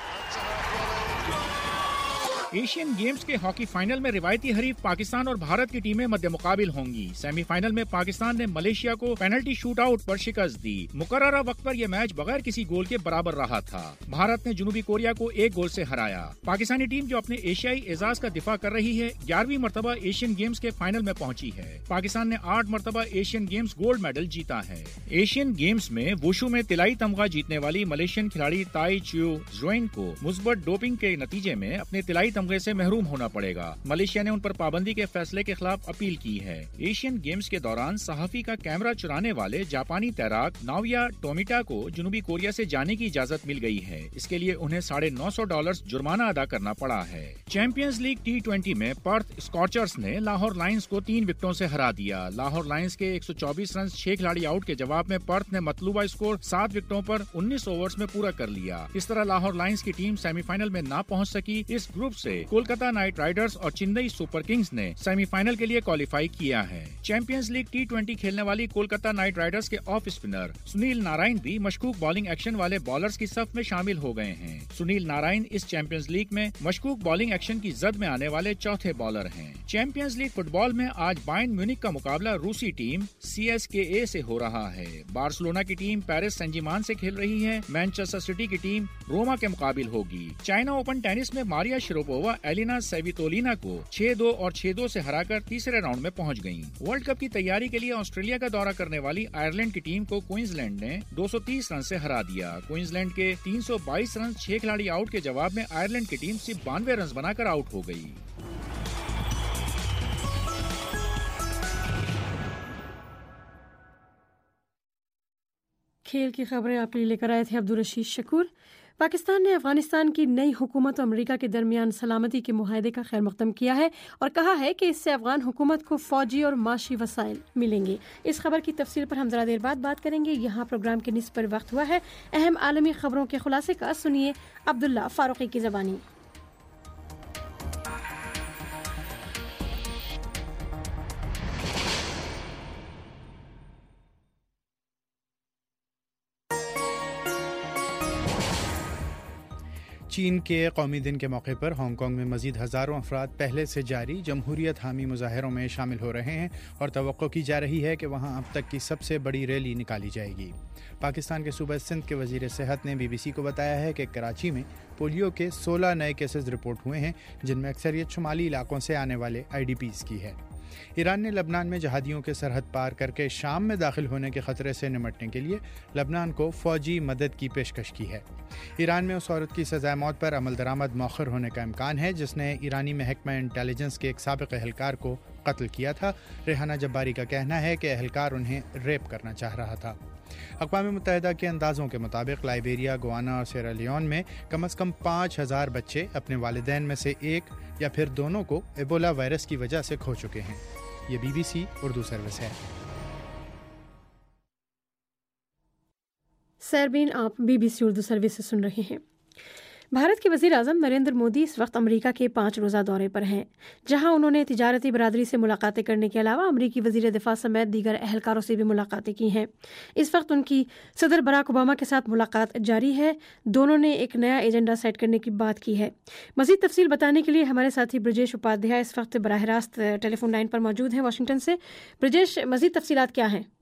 ایشین گیمز کے ہاکی فائنل میں روایتی حریف پاکستان اور بھارت کی ٹیمیں مد مقابل ہوں گی. سیمی فائنل میں پاکستان نے ملیشیا کو پینلٹی شوٹ آؤٹ پر شکست دی. مقررہ وقت پر یہ میچ بغیر کسی گول کے برابر رہا تھا. بھارت نے جنوبی کوریا کو 1 گول سے ہرایا. پاکستانی ٹیم جو اپنے ایشیائی اعزاز کا دفاع کر رہی ہے 11ویں مرتبہ ایشین گیمز کے فائنل میں پہنچی ہے. پاکستان نے 8 مرتبہ ایشین گیمز گولڈ میڈل جیتا ہے. ایشین گیمز میں ووشو میں طلائی تمغہ جیتنے والی ملیشین کھلاڑی تائی چیو زوئن کو مثبت ڈوپنگ کے نتیجے میں اپنے طلائی تمغے سے محروم ہونا پڑے گا. ملیشیا نے ان پر پابندی کے فیصلے کے خلاف اپیل کی ہے. ایشین گیمز کے دوران صحافی کا کیمرہ چرانے والے جاپانی تیراک ناویا ٹومیٹا کو جنوبی کوریا سے جانے کی اجازت مل گئی ہے. اس کے لیے انہیں $950 جرمانہ ادا کرنا پڑا ہے. چیمپئنز لیگ T20 میں پرتھ اسکارچرز نے لاہور لائنز کو 3 وکٹوں سے ہرا دیا. لاہور لائنز کے 124 رنز 6 کھلاڑی آؤٹ کے جواب میں پرتھ نے مطلوبہ اسکور 7 وکٹوں پر 19 اوورز میں پورا کر لیا. اس طرح لاہور لائنز کی ٹیم سیمی فائنل میں نہ پہنچ سکی. اس گروپ سے کولکتہ نائٹ رائڈرز اور چنئی سپر کنگز نے سیمی فائنل کے لیے کوالیفائی کیا ہے. چیمپئنز لیگ T20 کھیلنے والی کولکتہ نائٹ رائڈرز کے آف اسپنر سنیل نارائن بھی مشکوک بالنگ ایکشن والے بالرز کی صف میں شامل ہو گئے ہیں. سنیل نارائن اس چیمپئنز لیگ میں مشکوک بالنگ ایکشن کی زد میں آنے والے چوتھے بالر ہیں. چیمپئنز لیگ فٹ بال میں آج بائرن میونخ کا مقابلہ روسی ٹیم CSKA سے ہو رہا ہے. بارسلونا کی ٹیم پیرس سین جرمین سے کھیل رہی ہے. مانچسٹر سٹی کی ٹیم روما کے مقابل ہوگی. چائنا اوپن ٹینس میں ماریا شراپووا ایلینا سیویتولینا کو 6-2 اور 6-2 سے ہرا کر تیسرے راؤنڈ میں پہنچ گئیں. ورلڈ کپ کی تیاری کے لیے آسٹریلیا کا دورہ کرنے والی آئرلینڈ کی ٹیم کو کوئنزلینڈ نے 230 رن سے ہرا دیا. کوئنزلینڈ کے 322 رن 6 کھلاڑی آؤٹ کے جواب میں آئرلینڈ کی ٹیم صرف 92 رنز بنا کر آؤٹ ہو گئی. کھیل کی خبریں آپ کے لیے لے کر آئے تھے عبدالرشید شکور. پاکستان نے افغانستان کی نئی حکومت و امریکہ کے درمیان سلامتی کے معاہدے کا خیر مقدم کیا ہے اور کہا ہے کہ اس سے افغان حکومت کو فوجی اور معاشی وسائل ملیں گے. اس خبر کی تفصیل پر ہم ذرا دیر بعد بات کریں گے. یہاں پروگرام کے نصف پر وقت ہوا ہے. اہم عالمی خبروں کے خلاصے کا سنیے عبداللہ فاروقی کی زبانی. چین کے قومی دن کے موقع پر ہانگ کانگ میں مزید ہزاروں افراد پہلے سے جاری جمہوریت حامی مظاہروں میں شامل ہو رہے ہیں اور توقع کی جا رہی ہے کہ وہاں اب تک کی سب سے بڑی ریلی نکالی جائے گی۔ پاکستان کے صوبہ سندھ کے وزیر صحت نے BBC کو بتایا ہے کہ کراچی میں پولیو کے 16 نئے کیسز رپورٹ ہوئے ہیں، جن میں اکثریت شمالی علاقوں سے آنے والے IDPs کی ہے۔ ایران نے لبنان میں جہادیوں کے سرحد پار کر کے شام میں داخل ہونے کے خطرے سے نمٹنے کے لیے لبنان کو فوجی مدد کی پیشکش کی ہے۔ ایران میں اس عورت کی سزائے موت پر عمل درآمد مؤخر ہونے کا امکان ہے جس نے ایرانی محکمہ انٹیلیجنس کے ایک سابق اہلکار کو قتل کیا تھا۔ ریحانہ جباری کا کہنا ہے کہ اہلکار انہیں ریپ کرنا چاہ رہا تھا۔ اقوام متحدہ کے اندازوں کے مطابق لائبیریا، گوانا اور سیرا لیون میں کم از کم 5000 بچے اپنے والدین میں سے ایک یا پھر دونوں کو ایبولا وائرس کی وجہ سے کھو چکے ہیں۔ یہ BBC اردو سروس ہے۔ سیربین آپ BBC اردو سروس سے سن رہے ہیں۔ بھارت کے وزیر اعظم نریندر مودی اس وقت امریکہ کے 5 روزہ دورے پر ہیں، جہاں انہوں نے تجارتی برادری سے ملاقاتیں کرنے کے علاوہ امریکی وزیر دفاع سمیت دیگر اہلکاروں سے بھی ملاقاتیں کی ہیں۔ اس وقت ان کی صدر براک اوباما کے ساتھ ملاقات جاری ہے۔ دونوں نے ایک نیا ایجنڈا سیٹ کرنے کی بات کی ہے۔ مزید تفصیل بتانے کے لیے ہمارے ساتھی برجیش اپادھیائے اس وقت براہ راست ٹیلی فون لائن پر موجود ہیں واشنگٹن سے۔ برجیش، مزید تفصیلات کیا ہیں؟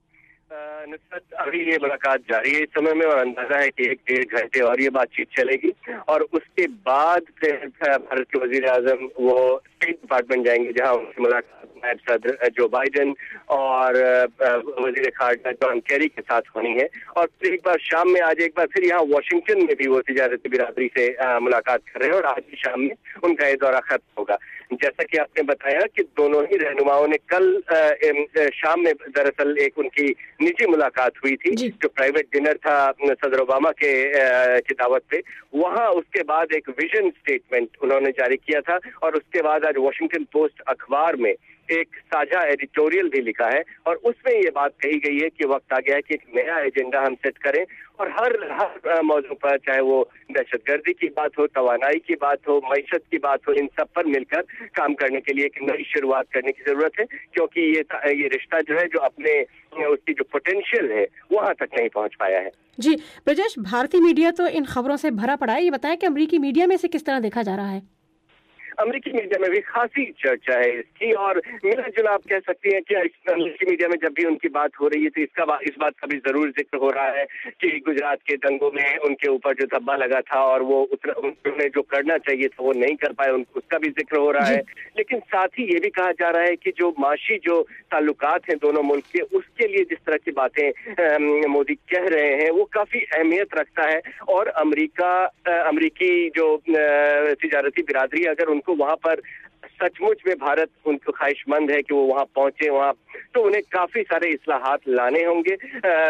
نصرت، ابھی یہ ملاقات جاری ہے اس سمے میں، اور اندازہ ہے کہ 1-1.5 گھنٹے اور یہ بات چیت چلے گی، اور اس کے بعد پھر بھارت کے وزیر اعظم وہ اسٹیٹ ڈپارٹمنٹ جائیں گے، جہاں ان کی ملاقات نائب صدر جو بائیڈن اور وزیر خارجہ جان کیری کے ساتھ ہونی ہے، اور پھر ایک بار شام میں آج ایک بار پھر یہاں واشنگٹن میں بھی وہ تجارتی برادری سے ملاقات کر رہے ہیں، اور آج بھی شام میں ان کا یہ دورہ ختم ہوگا۔ جیسا کہ آپ نے بتایا کہ دونوں ہی رہنماؤں نے کل شام میں دراصل ایک ان کی نجی ملاقات ہوئی تھی، جو پرائیویٹ ڈنر تھا صدر اوباما کی دعوت پہ، وہاں اس کے بعد ایک ویژن سٹیٹمنٹ انہوں نے جاری کیا تھا، اور اس کے بعد آج واشنگٹن پوسٹ اخبار میں ایک ساجھا ایڈیٹوریل بھی لکھا ہے، اور اس میں یہ بات کہی گئی ہے کہ وقت آ گیا ہے کہ ایک نیا ایجنڈا ہم سیٹ کریں، اور ہر موضوع پر، چاہے وہ دہشت گردی کی بات ہو، توانائی کی بات ہو، معیشت کی بات ہو، ان سب پر مل کر کام کرنے کے لیے ایک نئی شروعات کرنے کی ضرورت ہے، کیونکہ یہ رشتہ جو ہے جو اپنے اس کی جو پوٹینشیل ہے وہاں تک نہیں پہنچ پایا ہے۔ جی برجیش، بھارتی میڈیا تو ان خبروں سے بھرا پڑا ہے، یہ بتائیں کہ امریکی میڈیا میں سے کس طرح دیکھا جا رہا ہے؟ امریکی میڈیا میں بھی خاصی چرچا ہے اس کی، اور ملا جلا آپ کہہ سکتے ہیں کہ امریکی میڈیا میں جب بھی ان کی بات ہو رہی ہے تو اس بات کا بھی ضرور ذکر ہو رہا ہے کہ گجرات کے دنگوں میں ان کے اوپر جو دھبا لگا تھا اور وہ انہوں نے جو کرنا چاہیے تھا وہ نہیں کر پائے، اس کا بھی ذکر ہو رہا ہے، لیکن ساتھ ہی یہ بھی کہا جا رہا ہے کہ جو معاشی جو تعلقات ہیں دونوں ملک کے، اس کے لیے جس طرح کی باتیں مودی کہہ رہے ہیں وہ کافی اہمیت رکھتا ہے، اور امریکی جو تجارتی برادری اگر ان کو وہاں پر سچ مچ میں بھارت ان کو خواہش مند ہے کہ وہ وہاں پہنچے، وہاں تو انہیں کافی سارے اصلاحات لانے ہوں گے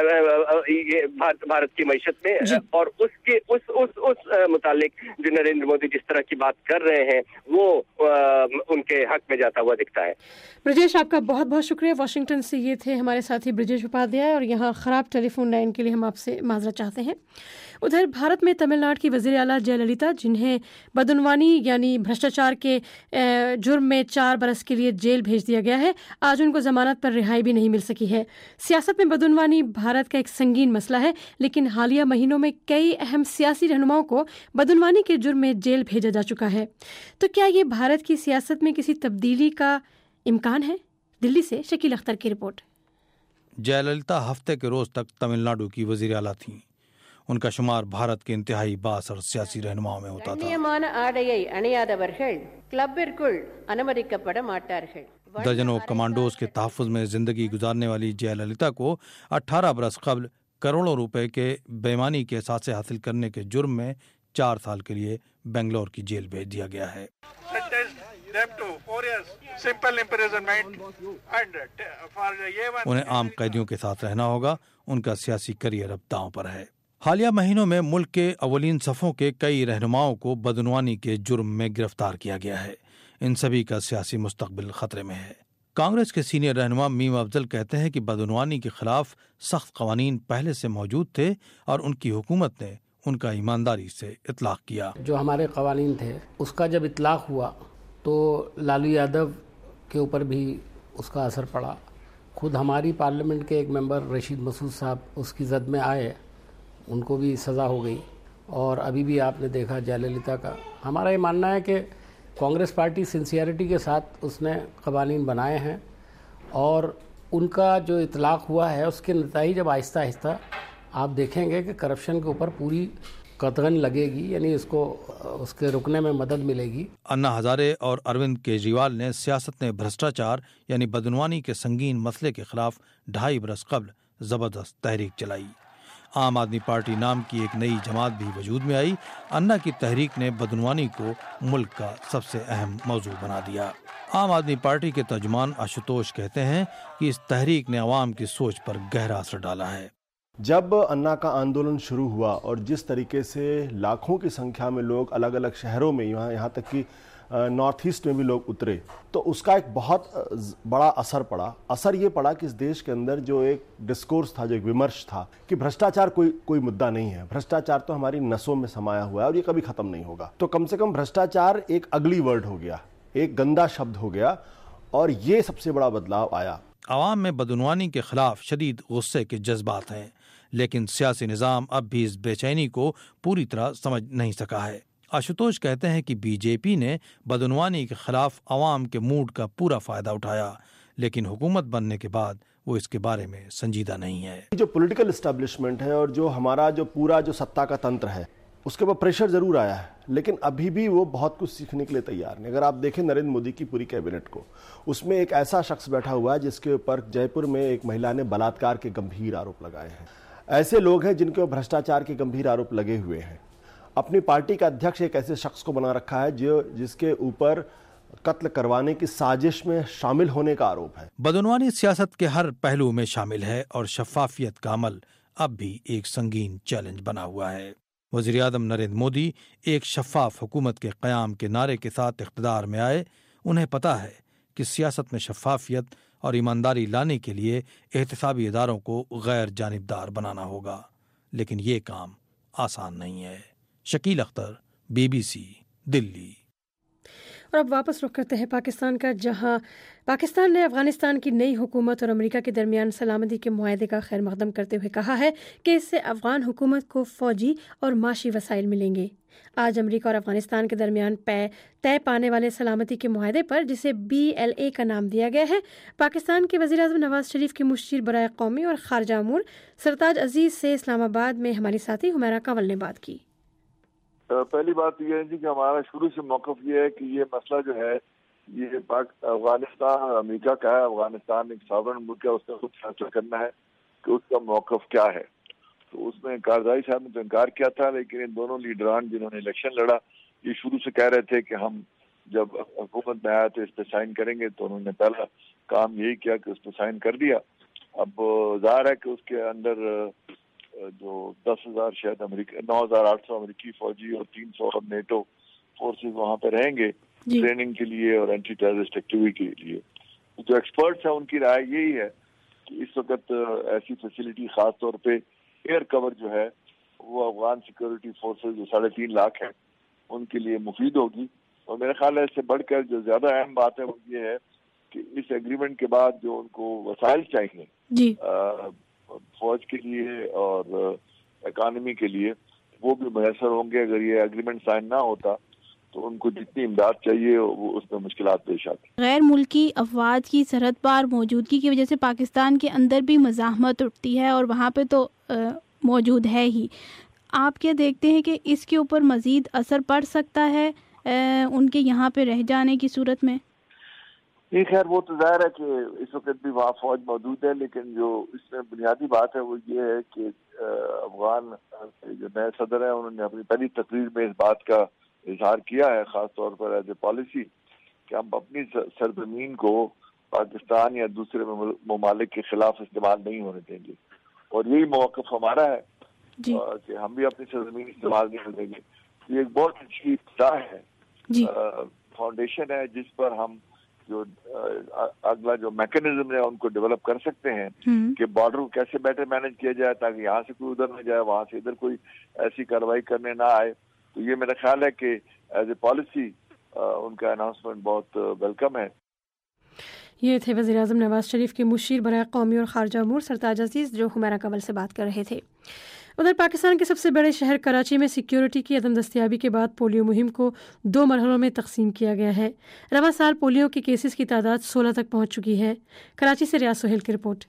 بھارت کی معیشت میں، اور اس کے اس متعلق جو نریندر مودی جس طرح کی بات کر رہے ہیں وہ ان کے حق میں جاتا ہوا دکھتا ہے۔ برجیش، آپ کا بہت بہت شکریہ۔ واشنگٹن سے یہ تھے ہمارے ساتھی برجیش اپادھیائے، اور یہاں خراب ٹیلی فون لائن کے لیے ہم آپ سے معذرت چاہتے ہیں۔ ادھر بھارت میں تمل ناڈو کی وزیر اعلیٰ جے للیتا، جنہیں بدعنوانی یعنی بھرشٹاچار کے جرم میں 4 برس کے لیے جیل بھیج دیا گیا ہے، آج ان کو ضمانت پر رہائی بھی نہیں مل سکی ہے۔ سیاست میں بدعنوانی بھارت کا ایک سنگین مسئلہ ہے، لیکن حالیہ مہینوں میں کئی اہم سیاسی رہنماؤں کو بدعنوانی کے جرم میں جیل بھیجا جا چکا ہے۔ تو کیا یہ بھارت کی سیاست میں کسی تبدیلی کا امکان ہے؟ دلی سے شکیل اختر کی رپورٹ۔ جے للیتا ہفتے کے روز تک تمل ناڈو کی وزیر اعلیٰ تھیں۔ ان کا شمار بھارت کے انتہائی بااثر سیاسی رہنماؤں میں ہوتا تھا۔ درجنوں کمانڈوز کے تحفظ میں زندگی گزارنے والی جے للیتا کو 18 برس قبل کروڑوں روپے کے بے ایمانی کے اثاثے حاصل کرنے کے جرم میں 4 سال کے لیے بنگلور کی جیل بھیج دیا گیا ہے۔ انہیں عام قیدیوں کے ساتھ رہنا ہوگا، ان کا سیاسی کریئر اب داؤں پر ہے۔ حالیہ مہینوں میں ملک کے اولین صفوں کے کئی رہنماؤں کو بدعنوانی کے جرم میں گرفتار کیا گیا ہے۔ ان سبھی کا سیاسی مستقبل خطرے میں ہے۔ کانگریس کے سینئر رہنما میم افضل کہتے ہیں کہ بدعنوانی کے خلاف سخت قوانین پہلے سے موجود تھے اور ان کی حکومت نے ان کا ایمانداری سے اطلاق کیا۔ جو ہمارے قوانین تھے اس کا جب اطلاق ہوا تو لالو یادو کے اوپر بھی اس کا اثر پڑا۔ خود ہماری پارلیمنٹ کے ایک ممبر رشید مسعود صاحب اس کی زد میں آئے، ان کو بھی سزا ہو گئی، اور ابھی بھی آپ نے دیکھا جے للیتا کا. ہمارا یہ ماننا ہے کہ کانگریس پارٹی سنسیئرٹی کے ساتھ اس نے قوانین بنائے ہیں اور ان کا جو اطلاق ہوا ہے اس کے نتائج جب آہستہ آہستہ آپ دیکھیں گے کہ کرپشن کے اوپر پوری قدغن لگے گی، یعنی اس کو اس کے رکنے میں مدد ملے گی. انا ہزارے اور اروند کیجریوال نے سیاست میں بھرشٹاچار یعنی بدعنوانی کے سنگین مسئلے کے خلاف 2.5 برس قبل زبردست تحریک چلائی. عام آدمی پارٹی نام کی ایک نئی جماعت بھی وجود میں آئی. انا کی تحریک نے بدعنوانی کو ملک کا سب سے اہم موضوع بنا دیا. عام آدمی پارٹی کے ترجمان آشوتوش کہتے ہیں کہ اس تحریک نے عوام کی سوچ پر گہرا اثر ڈالا ہے. جب انا کا آندولن شروع ہوا اور جس طریقے سے لاکھوں کی سنکھیا میں لوگ الگ الگ شہروں میں یہاں تک کہ نارتھ ایسٹ میں بھی لوگ اترے، تو اس کا ایک بہت بڑا اثر پڑا. اثر یہ پڑا کہ اس دیش کے اندر جو ایک ڈسکورس تھا، جو ایک ومرش تھا کہ بھرشٹاچار کوئی مدعا نہیں ہے، بھرشٹاچار تو ہماری نسوں میں سمایا ہوا ہے اور یہ کبھی ختم نہیں ہوگا. تو کم سے کم بھرشٹاچار ایک اگلی ورڈ ہو گیا، ایک گندا شبد ہو گیا، اور یہ سب سے بڑا بدلاؤ آیا. عوام میں بدعنوانی کے خلاف شدید غصے کے جذبات ہیں، لیکن سیاسی نظام اب بھی اس بے چینی کو پوری طرح سمجھ نہیں سکا ہے. آشوتوش کہتے ہیں کہ بی جے پی نے بدعنوانی کے خلاف عوام کے موڈ کا پورا فائدہ اٹھایا، لیکن حکومت بننے کے بعد وہ اس کے بارے میں سنجیدہ نہیں ہے. جو پولیٹیکل اسٹیبلشمنٹ ہے اور جو ہمارا جو پورا جو سत्ता کا تنتر ہے، اس کے اوپر پریشر ضرور آیا ہے، لیکن ابھی بھی وہ بہت کچھ سیکھنے کے لیے تیار نہیں. اگر آپ دیکھیں نریندر مودی کی پوری کیبنٹ کو، اس میں ایک ایسا شخص بیٹھا ہوا ہے جس کے اوپر جے پور میں ایک مہیلا نے بلاತ್ಕಾರ کے گمبھیر آروپ لگائے ہیں. ایسے لوگ ہیں جن کے اوپر بھرشٹاچار کے گمبھیر آروپ لگے ہوئے ہیں. اپنی پارٹی کا ادھیکش ایک ایسے شخص کو بنا رکھا ہے جس کے اوپر قتل کروانے کی سازش میں شامل ہونے کا آروپ ہے. بدعنوانی سیاست کے ہر پہلو میں شامل ہے اور شفافیت کا عمل اب بھی ایک سنگین چیلنج بنا ہوا ہے. وزیر اعظم نریندر مودی ایک شفاف حکومت کے قیام کے نعرے کے ساتھ اقتدار میں آئے. انہیں پتا ہے کہ سیاست میں شفافیت اور ایمانداری لانے کے لیے احتسابی اداروں کو غیر جانبدار بنانا ہوگا، لیکن یہ کام آسان نہیں ہے. Shakeel Akhtar, B C, Delhi. اور اب واپس رخ کرتے ہیں پاکستان کا، جہاں پاکستان نے افغانستان کی نئی حکومت اور امریکہ کے درمیان سلامتی کے معاہدے کا خیر مقدم کرتے ہوئے کہا ہے کہ اس سے افغان حکومت کو فوجی اور معاشی وسائل ملیں گے. آج امریکہ اور افغانستان کے درمیان طے پانے والے سلامتی کے معاہدے پر، جسے BLA کا نام دیا گیا ہے، پاکستان کے وزیر اعظم نواز شریف کے مشیر برائے قومی اور خارجہ امور سرتاج عزیز سے اسلام آباد میں ہماری ساتھی حمیرہ کنول نے بات کی. پہلی بات یہ ہے جی کہ ہمارا شروع سے موقف یہ ہے کہ یہ مسئلہ جو ہے یہ افغانستان اور امریکہ کا ہے. افغانستان ایک ساورن ملک ہے، اس نے خود فیصلہ کرنا ہے کہ اس کا موقف کیا ہے. تو اس میں کارزائی صاحب نے تو انکار کیا تھا، لیکن ان دونوں لیڈران جنہوں نے الیکشن لڑا یہ شروع سے کہہ رہے تھے کہ ہم جب حکومت میں آیا تو اس پہ سائن کریں گے. تو انہوں نے پہلا کام یہی کیا کہ اس پہ سائن کر دیا. اب ظاہر ہے کہ اس کے اندر جو 10,000 شاید 9,800 امریکی فوجی اور 300 نیٹو فورسز وہاں پہ رہیں گے ٹریننگ کے لیے اور اینٹی ٹیررسٹ ایکٹیویٹی کے لیے. جو ایکسپرٹس ہیں ان کی رائے یہی ہے کہ اس وقت ایسی فیسلٹی خاص طور پہ ایئر کور جو ہے وہ افغان سیکورٹی فورسز جو 3.5 لاکھ ہیں ان کے لیے مفید ہوگی. اور میرے خیال ہے اس سے بڑھ کر جو زیادہ اہم بات ہے وہ یہ ہے کہ اس ایگریمنٹ کے بعد جو ان کو وسائل چاہیے جی فوج کے لیے اور اکانومی کے لیے وہ بھی میسر ہوں گے. اگر یہ ایگریمنٹ سائن نہ ہوتا تو ان کو جتنی امداد چاہیے وہ اس میں مشکلات پیش آتی. غیر ملکی افواج کی سرحد پار موجودگی کی وجہ سے پاکستان کے اندر بھی مزاحمت اٹھتی ہے اور وہاں پہ تو موجود ہے ہی. آپ کیا دیکھتے ہیں کہ اس کے اوپر مزید اثر پڑ سکتا ہے ان کے یہاں پہ رہ جانے کی صورت میں؟ نہیں خیر وہ تو ظاہر ہے کہ اس وقت بھی وہاں فوج موجود ہے، لیکن جو اس میں بنیادی بات ہے وہ یہ ہے کہ افغان جو نئے صدر ہیں انہوں نے اپنی پہلی تقریر میں اس بات کا اظہار کیا ہے خاص طور پر ایز اے پالیسی کہ ہم اپنی سرزمین کو پاکستان یا دوسرے ممالک کے خلاف استعمال نہیں ہونے دیں گے. اور یہی موقف ہمارا ہے کہ ہم بھی اپنی سرزمین استعمال نہیں ہونے دیں گے. یہ ایک بہت اچھی ابتدا ہے، فاؤنڈیشن ہے جس پر ہم جو اگلا جو میکینزم ہے ان کو ڈیولپ کر سکتے ہیں کہ بارڈر کو کیسے بیٹر مینج کیا جائے تاکہ یہاں سے کوئی ادھر نہ جائے، وہاں سے ادھر کوئی ایسی کارروائی کرنے نہ آئے. تو یہ میرا خیال ہے کہ ایز اے پالیسی ان کا اناؤنسمنٹ بہت ویلکم ہے. یہ تھے وزیر اعظم نواز شریف کے مشیر برائے قومی اور خارجہ امور سرتاج عزیز جو حمیرہ کنول سے بات کر رہے تھے. उधर पाकिस्तान के सबसे बड़े शहर कराची में सिक्योरिटी की अदम दस्तयाबी के बाद पोलियो मुहिम को 2 मरहलों में तकसीम किया गया है। रवां साल पोलियो के केसेस की तादाद 16 तक पहुंच चुकी है। कराची से रियाज सोहेल की रिपोर्ट।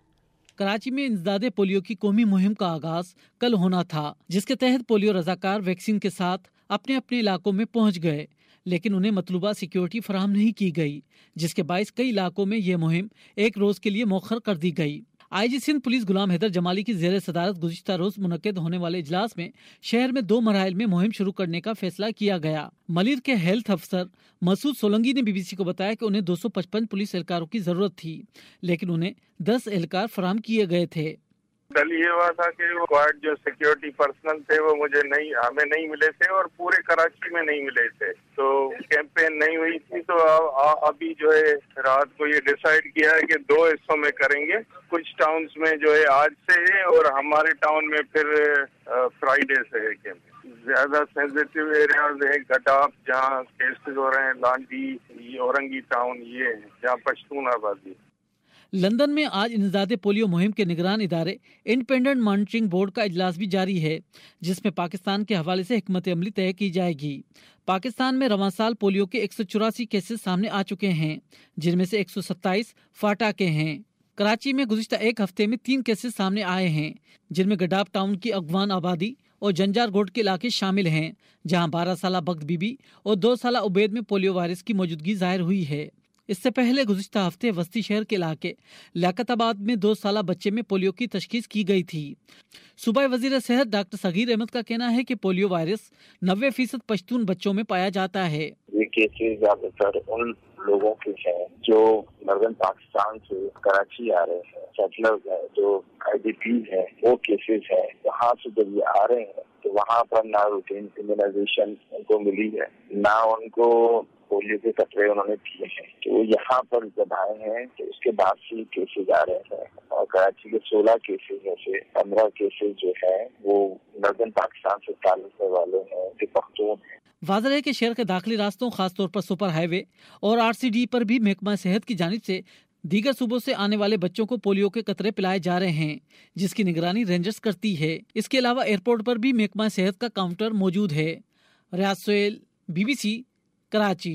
कराची में इंसदादे पोलियो की कौमी मुहिम का आगाज कल होना था, जिसके तहत पोलियो रजाकार वैक्सीन के साथ अपने अपने इलाकों में पहुंच गए, लेकिन उन्हें मतलूबा सिक्योरिटी फराहम नहीं की गई, जिसके बायस कई इलाकों में ये मुहिम एक रोज के लिए मौखर कर दी गई। आईजी सिंध पुलिस गुलाम हैदर जमाली की ज़ेर सदारत गुज़िश्ता रोज मुनक्किद होने वाले इजलास में शहर में 2 मराहिल में मुहिम शुरू करने का फैसला किया गया। मलिर के हेल्थ अफसर मसूद सोलंगी ने बीबीसी को बताया कि उन्हें 255 पुलिस एहलकारों की जरूरत थी, लेकिन उन्हें 10 एहलकार फराहम किए गए थे। कल ये हुआ था कि वो स्क्वाड जो सिक्योरिटी पर्सनल थे वो हमें नहीं मिले थे और पूरे कराची में नहीं मिले थे, तो कैंपेन नहीं हुई थी। तो अभी जो है रात को ये डिसाइड किया है कि 2 हिस्सों में करेंगे। कुछ टाउन्स में जो है आज से है और हमारे टाउन में फिर फ्राइडे से है कैंपेन। ज्यादा सेंसिटिव एरियाज है गडाफ जहाँ केसेस हो रहे हैं, लांडी, औरंगी टाउन, ये जहाँ पश्तून आबादी। लंदन में आज इंसदादे पोलियो मुहिम के निगरान इदारे इंडिपेंडेंट मॉनिटरिंग बोर्ड का इजलास भी जारी है, जिसमें पाकिस्तान के हवाले से हिकमत अमली तय की जाएगी। पाकिस्तान में रवां साल पोलियो के 184 केसेस सामने आ चुके हैं, जिनमें से 127 फाटा के हैं। कराची में गुज़िश्ता एक हफ्ते में 3 केसेस सामने आए हैं, जिनमें गडाफ टाउन की अगवान आबादी और जंजार गोड के इलाके शामिल हैं, जहाँ 12 साला बख्त बीबी और 2 साला उबैद में पोलियो वायरस की मौजूदगी जाहिर हुई है। इससे पहले गुज़िश्ता हफ्ते वस्ती शहर के इलाके लियाकताबाद में 2 साला बच्चे में पोलियो की तशखीस की गई थी। सूबाई वजीर सेहत डॉक्टर सगीर अहमद का कहना है कि पोलियो वायरस 90% पश्तून बच्चों में पाया जाता है। ये केसेस ज्यादातर उन लोगों के हैं जो नॉर्दर्न पाकिस्तान से कराची आ रहे हैं, सेटलर्स हैं, जो IDP हैं, वो केसेस हैं। वहाँ से जब ये आ रहे हैं तो वहाँ पर ना रूटीन इम्यूनाइजेशन उनको मिली है, ना उनको पोलियो के कतरे उन्होंने किए हैं। तो यहाँ पर जब आए हैं तो उसके बाद से केसेस आ रहे हैं और कराची के 16 केसेस में से 15 केसेस जो है वो नॉर्दर्न पाकिस्तान से ताल्लुक वाले हैं, जो पख्तून हैं। वाज़ेह है कि शहर के दाखिली रास्तों खासतौर पर सुपर हाईवे और RCD पर भी महकमा सेहत की जानिब से दीगर सूबों से आने वाले बच्चों को पोलियो के कतरे पिलाए जा रहे हैं, जिसकी निगरानी रेंजर्स करती है। इसके अलावा एयरपोर्ट पर भी महकमा सेहत का काउंटर मौजूद है। रियाज सोहेल, BBC, कराची।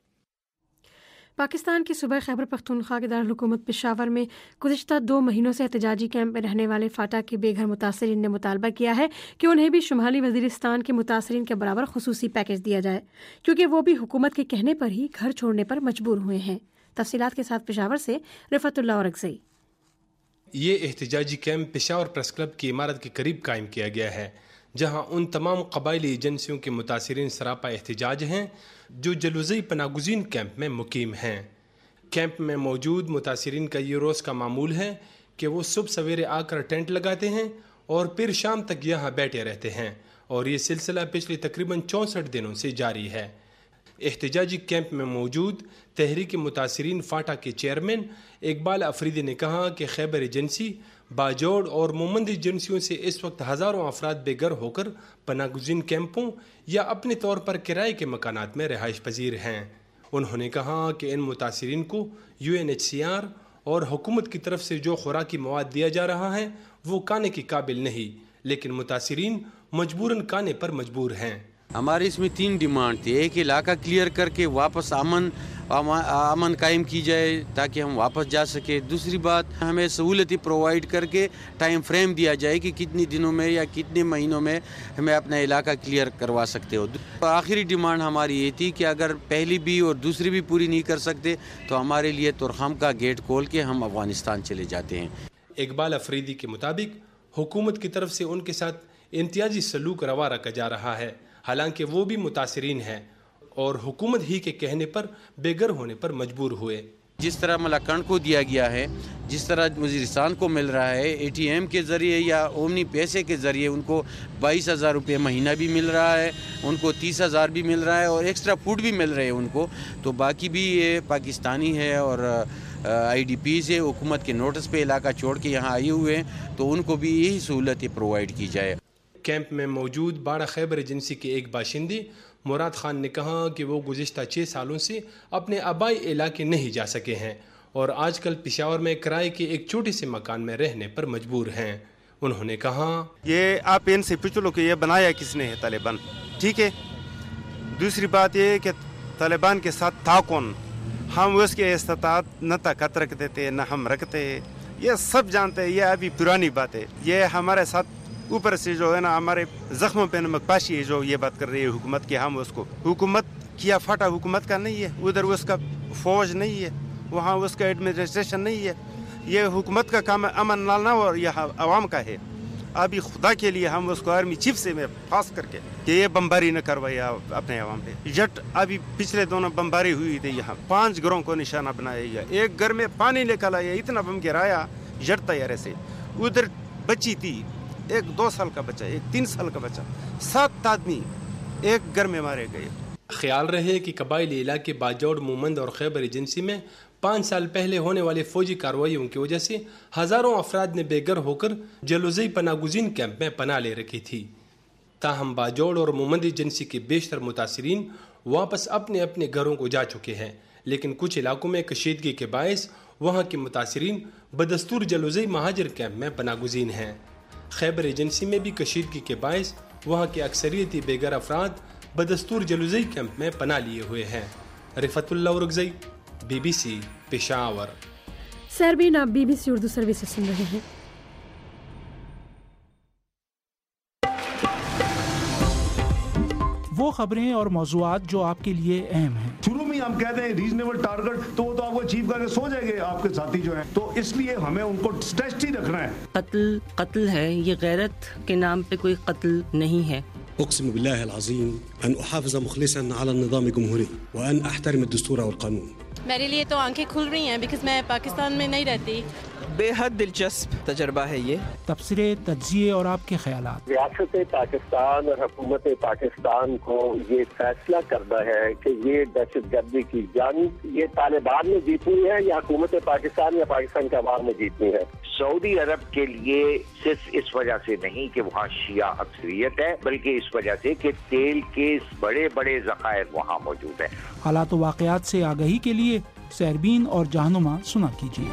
पाकिस्तान की सूबा खैबर पख्तूनख्वा के दारुल हुकूमत पेशावर में गुज़िश्ता 2 महीनों से एहतजाजी कैंप में रहने वाले फाटा के बेघर मुतासरीन ने मुतालबा किया है कि उन्हें भी शुमाली वज़ीरिस्तान के मुतासरीन के बराबर खुसूसी पैकेज दिया जाए, क्योंकि वो भी हुकूमत के कहने पर ही घर छोड़ने पर मजबूर हुए हैं। तफसीलात के साथ पेशावर से रिफतुल्लाह औरकज़ई। ये एहतजाजी कैंप पेशावर प्रेस क्लब की इमारत के करीब कायम किया गया है, जहां उन तमाम कबायली एजेंसियों के मुतासरीन सरापा एहतजाज हैं जो जलूज़ई पनागुज़ीन कैंप में मुकीम हैं। कैंप में मौजूद मुतासरीन का ये रोज़ का मामूल है कि वो सुबह सवेरे आकर टेंट लगाते हैं और फिर शाम तक यहाँ बैठे रहते हैं, और ये सिलसिला पिछले तकरीबन 64 दिनों से जारी है। एहतजाजी कैंप में मौजूद तहरीक मुतासरीन फाटा के चेयरमैन इकबाल अफरीदी ने कहा कि खैबर एजेंसी, बाजोड़ और मोमंद एजेंसियों से इस वक्त हज़ारों अफराद बेघर होकर पनागुज़ीन कैंपों या अपने तौर पर किराए के मकानात में रिहाइश पजीर हैं। उन्होंने कहा कि इन मुतासरीन को UNHCR और हुकूमत की तरफ से जो खुराकी मवाद दिया जा रहा है वो खाने के काबिल नहीं, लेकिन मुतासरीन मजबूरन खाने पर मजबूर हैं। हमारे इसमें 3 डिमांड थी। एक, इलाका क्लियर करके वापस अमन कायम की जाए ताकि हम वापस जा सके। दूसरी बात, हमें सहूलतें प्रोवाइड करके टाइम फ्रेम दिया जाए कि कितने दिनों में या कितने महीनों में हमें अपना इलाका क्लियर करवा सकते हो। आखिरी डिमांड हमारी ये थी कि अगर पहली भी और दूसरी भी पूरी नहीं कर सकते तो हमारे लिए तुरखम का गेट खोल के हम अफगानिस्तान चले जाते हैं। इकबाल अफरीदी के मुताबिक हुकूमत की तरफ से उनके साथ इम्तियाजी सलूक रवा रखा जा रहा है, हालांकि वो भी मुतासरीन हैं और हुकूमत ही के कहने पर बेघर होने पर मजबूर हुए। जिस तरह मलाकंड को दिया गया है, जिस तरह वज़ीरिस्तान को मिल रहा है ATM के ज़रिए या ओमनी पैसे के ज़रिए, उनको 22,000 रुपये महीना भी मिल रहा है, उनको 30,000 भी मिल रहा है और एक्स्ट्रा फूड भी मिल रहे हैं उनको। तो बाकी भी ये पाकिस्तानी है और IDP से हुकूमत के नोटिस पे इलाका छोड़ के यहाँ आए हुए हैं, तो उनको भी यही सहूलतें प्रोवाइड की जाए। कैंप में मौजूद बाड़ा खैबर एजेंसी के एक बाशिंदे मुराद खान ने कहा कि वो गुज़िश्ता 6 सालों से अपने आबाई इलाके नहीं जा सके हैं और आजकल पेशावर में किराए के एक छोटे से मकान में रहने पर मजबूर हैं। انہوں نے کہا یہ آپ ان سے پوچھ لو کہ یہ بنایا کس نے ہے طالبان. ٹھیک ہے. دوسری بات یہ کہ طالبان کے ساتھ تھا کون, ہم اس کے استطاعت نہ طاقت رکھتے تھے نہ ہم رکھتے, یہ سب جانتے ہیں. یہ ابھی پرانی بات ہے. یہ ہمارے ساتھ اوپر سے جو ہے نا ہمارے زخموں پہ نمک پاشی ہے جو یہ بات کر رہی ہے حکومت کی. ہم اس کو حکومت کیا پھاٹا حکومت کا نہیں ہے, ادھر اس کا فوج نہیں ہے, وہاں اس کا ایڈمنسٹریشن نہیں ہے. یہ حکومت کا کام ہے امن لانا اور یہ عوام کا ہے. ابھی خدا کے لیے ہم اس کو آرمی چیف سے میں پاس کر کے کہ یہ بمباری نہ کروائی اپنے عوام پہ. جٹ ابھی پچھلے دونوں بمباری ہوئی تھی, یہاں 5 گھروں کو نشانہ بنایا گیا. ایک گھر میں پانی نکلا, اتنا بم گرایا جٹ طیارے سے. ادھر بچی تھی, ایک 2 سال کا بچہ, ایک 3 سال کا بچہ, 7 آدمی ایک گھر میں مارے گئے. خیال رہے کہ قبائلی علاقے باجوڑ, مومند اور خیبر ایجنسی میں 5 سال پہلے ہونے والے فوجی کارروائیوں کی وجہ سے ہزاروں افراد نے بے گھر ہو کر جلوزئی پناہ گزین کیمپ میں پناہ لے رکھی تھی. تاہم باجوڑ اور مومند ایجنسی کے بیشتر متاثرین واپس اپنے اپنے گھروں کو جا چکے ہیں, لیکن کچھ علاقوں میں کشیدگی کے باعث وہاں کے متاثرین بدستور جلوزئی مہاجر کیمپ میں پناہ گزین ہیں. خیبر ایجنسی میں بھی کشیدگی کے باعث وہاں کے اکثریتی بے گھر افراد بدستور جلوزئی کیمپ میں پناہ لیے ہوئے ہیں. رفعت اللہ اورکزئی, BBC پشاور. سیربین آپ BBC اردو سروس سے سن رہے ہیں. وہ خبریں اور موضوعات جو آپ کے لیے اہم ہیں. شروع میں ہم کہتے ہیں ریزنیبل ٹارگٹ, تو وہ تو آپ کو اچیو کر کے سو جائیں گے آپ کے ساتھی جو ہیں, تو اس لیے ہمیں ان کو اسٹریچ ہی رکھنا ہے. قتل ہے, یہ غیرت کے نام پہ کوئی قتل نہیں ہے. أقسم بالله العظيم أن أحافظ مخلصا على النظام الجمهوري وأن أحترم الدستور والقانون. میرے لیے تو آنکھیں کھل رہی ہیں بیکاز میں پاکستان میں نہیں رہتی. بے حد دلچسپ تجربہ ہے یہ. تبصرے, تجزیے اور آپ کے خیالات. ریاست پاکستان اور حکومت پاکستان کو یہ فیصلہ کرنا ہے کہ یہ دہشت گردی کی جنگ یہ طالبان میں جیتنی ہے یا حکومت پاکستان یا پاکستان کے عوام میں جیتنی ہے. سعودی عرب کے لیے صرف اس وجہ سے نہیں کہ وہاں شیعہ اکثریت ہے, بلکہ اس وجہ سے کہ تیل کے بڑے بڑے ذخائر وہاں موجود ہیں. حالات و واقعات سے آگہی کے لیے سیربین اور جہنما سنا کیجیے.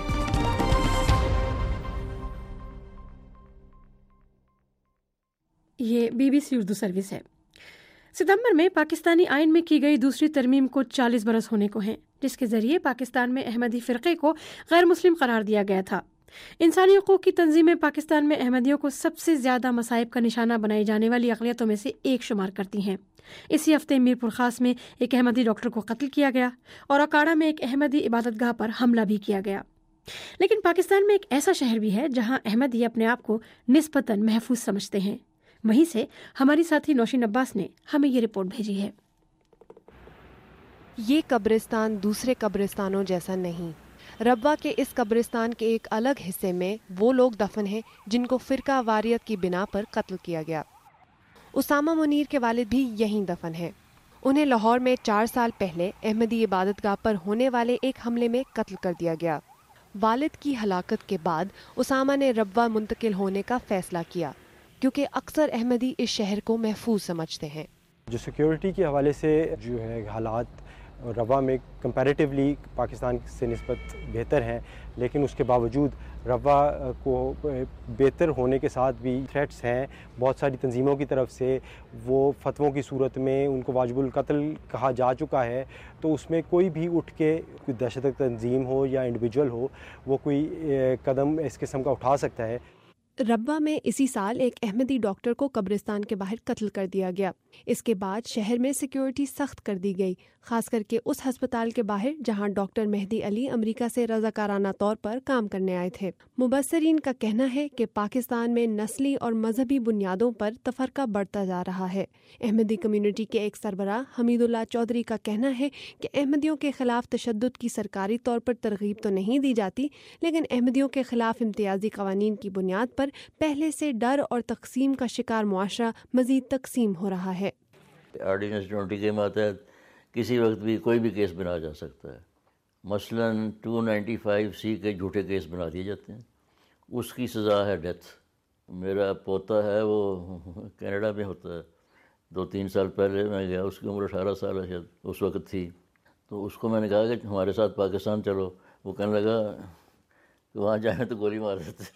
یہ BBC اردو سروس ہے. ستمبر میں پاکستانی آئین میں کی گئی دوسری ترمیم کو 40 برس ہونے کو ہیں, جس کے ذریعے پاکستان میں احمدی فرقے کو غیر مسلم قرار دیا گیا تھا. انسانی حقوق کی تنظیمیں پاکستان میں احمدیوں کو سب سے زیادہ مصائب کا نشانہ بنائی جانے والی اقلیتوں میں سے ایک شمار کرتی ہیں. اسی ہفتے میرپور خاص میں ایک احمدی ڈاکٹر کو قتل کیا گیا اور اکاڑا میں ایک احمدی عبادت گاہ پر حملہ بھی کیا گیا. لیکن پاکستان میں ایک ایسا شہر بھی ہے جہاں احمدی اپنے آپ کو نسبتاً محفوظ سمجھتے ہیں. وہیں سے ہماری ساتھی نوشین عباس نے ہمیں یہ رپورٹ بھیجی ہے. یہ قبرستان دوسرے قبرستانوں جیسا نہیں. ربوہ کے اس قبرستان کے ایک الگ حصے میں وہ لوگ دفن ہیں جن کو فرقہ واریت کی بنا پر قتل کیا گیا. اسامہ منیر کے والد بھی یہیں دفن ہیں. انہیں لاہور میں 4 سال پہلے احمدی عبادت گاہ پر ہونے والے ایک حملے میں قتل کر دیا گیا. والد کی ہلاکت کے بعد اسامہ نے ربوہ منتقل ہونے کا فیصلہ کیا کیونکہ اکثر احمدی اس شہر کو محفوظ سمجھتے ہیں. جو سیکیورٹی کے حوالے سے جو ہے حالات ربوہ میں کمپیریٹیولی پاکستان سے نسبت بہتر ہیں, لیکن اس کے باوجود ربوہ کو بہتر ہونے کے ساتھ بھی تھریٹس ہیں بہت ساری تنظیموں کی طرف سے. وہ فتووں کی صورت میں ان کو واجب القتل کہا جا چکا ہے, تو اس میں کوئی بھی اٹھ کے کوئی دہشت گرد تنظیم ہو یا انڈیویجول ہو وہ کوئی قدم اس قسم کا اٹھا سکتا ہے. ربوہ میں اسی سال ایک احمدی ڈاکٹر کو قبرستان کے باہر قتل کر دیا گیا. اس کے بعد شہر میں سیکیورٹی سخت کر دی گئی, خاص کر کے اس ہسپتال کے باہر جہاں ڈاکٹر مہدی علی امریکہ سے رضاکارانہ طور پر کام کرنے آئے تھے. مبصرین کا کہنا ہے کہ پاکستان میں نسلی اور مذہبی بنیادوں پر تفرقہ بڑھتا جا رہا ہے. احمدی کمیونٹی کے ایک سربراہ حمید اللہ چودھری کا کہنا ہے کہ احمدیوں کے خلاف تشدد کی سرکاری طور پر ترغیب تو نہیں دی جاتی, لیکن احمدیوں کے خلاف امتیازی قوانین کی بنیاد پر پہلے سے ڈر اور تقسیم کا شکار معاشرہ مزید تقسیم ہو رہا ہے. آرڈیننس 20 کے ماتحت کسی وقت بھی کوئی بھی کیس بنا جا سکتا ہے. مثلاً 295C کے جھوٹے کیس بنا دیے جاتے ہیں, اس کی سزا ہے ڈیتھ. میرا پوتا ہے وہ کینیڈا میں ہوتا ہے, 2-3 سال پہلے میں گیا, اس کی عمر 18 سال ہے اس وقت تھی, تو اس کو میں نے کہا کہ ہمارے ساتھ پاکستان چلو. وہ کہنے لگا کہ وہاں جائیں تو گولی مار دیتے.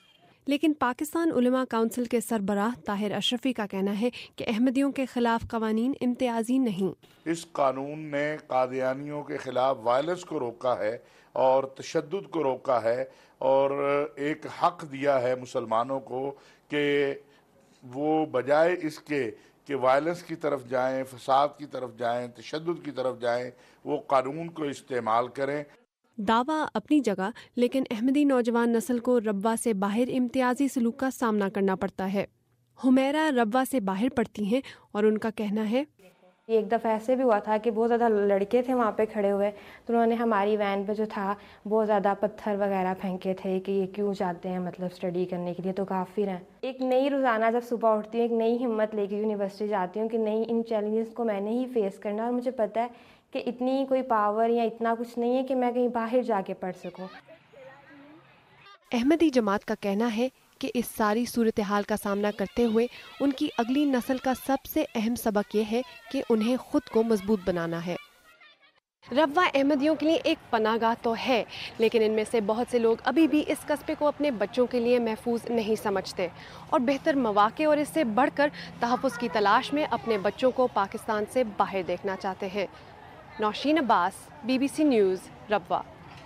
لیکن پاکستان علماء کونسل کے سربراہ طاہر اشرفی کا کہنا ہے کہ احمدیوں کے خلاف قوانین امتیازی نہیں. اس قانون نے قادیانیوں کے خلاف وائلنس کو روکا ہے اور تشدد کو روکا ہے اور ایک حق دیا ہے مسلمانوں کو کہ وہ بجائے اس کے کہ وائلنس کی طرف جائیں، فساد کی طرف جائیں، تشدد کی طرف جائیں، وہ قانون کو استعمال کریں. دعویٰ اپنی جگہ، لیکن احمدی نوجوان نسل کو ربوہ سے باہر امتیازی سلوک کا سامنا کرنا پڑتا ہے. حمیرہ ربوہ سے باہر پڑتی ہیں اور ان کا کہنا ہے ایک دفعہ ایسے بھی ہوا تھا کہ بہت زیادہ لڑکے تھے وہاں پہ کھڑے ہوئے، تو انہوں نے ہماری وین پہ جو تھا بہت زیادہ پتھر وغیرہ پھینکے تھے کہ یہ کیوں جاتے ہیں مطلب اسٹڈی کرنے کے لیے تو کافر ہیں. ایک نئی روزانہ جب صبح اٹھتی ہوں ایک نئی ہمت لے کے یونیورسٹی جاتی ہوں کہ نہیں، ان چیلنجز کو میں نے ہی فیس کرنا، اور مجھے پتہ ہے کہ اتنی کوئی پاور یا اتنا کچھ نہیں ہے کہ میں کہیں باہر جا کے پڑھ سکوں. احمدی جماعت کا کہنا ہے کہ اس ساری صورتحال کا سامنا کرتے ہوئے ان کی اگلی نسل کا سب سے اہم سبق یہ ہے کہ انہیں خود کو مضبوط بنانا ہے. ربوہ احمدیوں کے لیے ایک پناہ گاہ تو ہے، لیکن ان میں سے بہت سے لوگ ابھی بھی اس قصبے کو اپنے بچوں کے لیے محفوظ نہیں سمجھتے اور بہتر مواقع اور اس سے بڑھ کر تحفظ کی تلاش میں اپنے بچوں کو پاکستان سے باہر دیکھنا چاہتے ہیں. Nosheen Abbas, BBC news, Rabwah.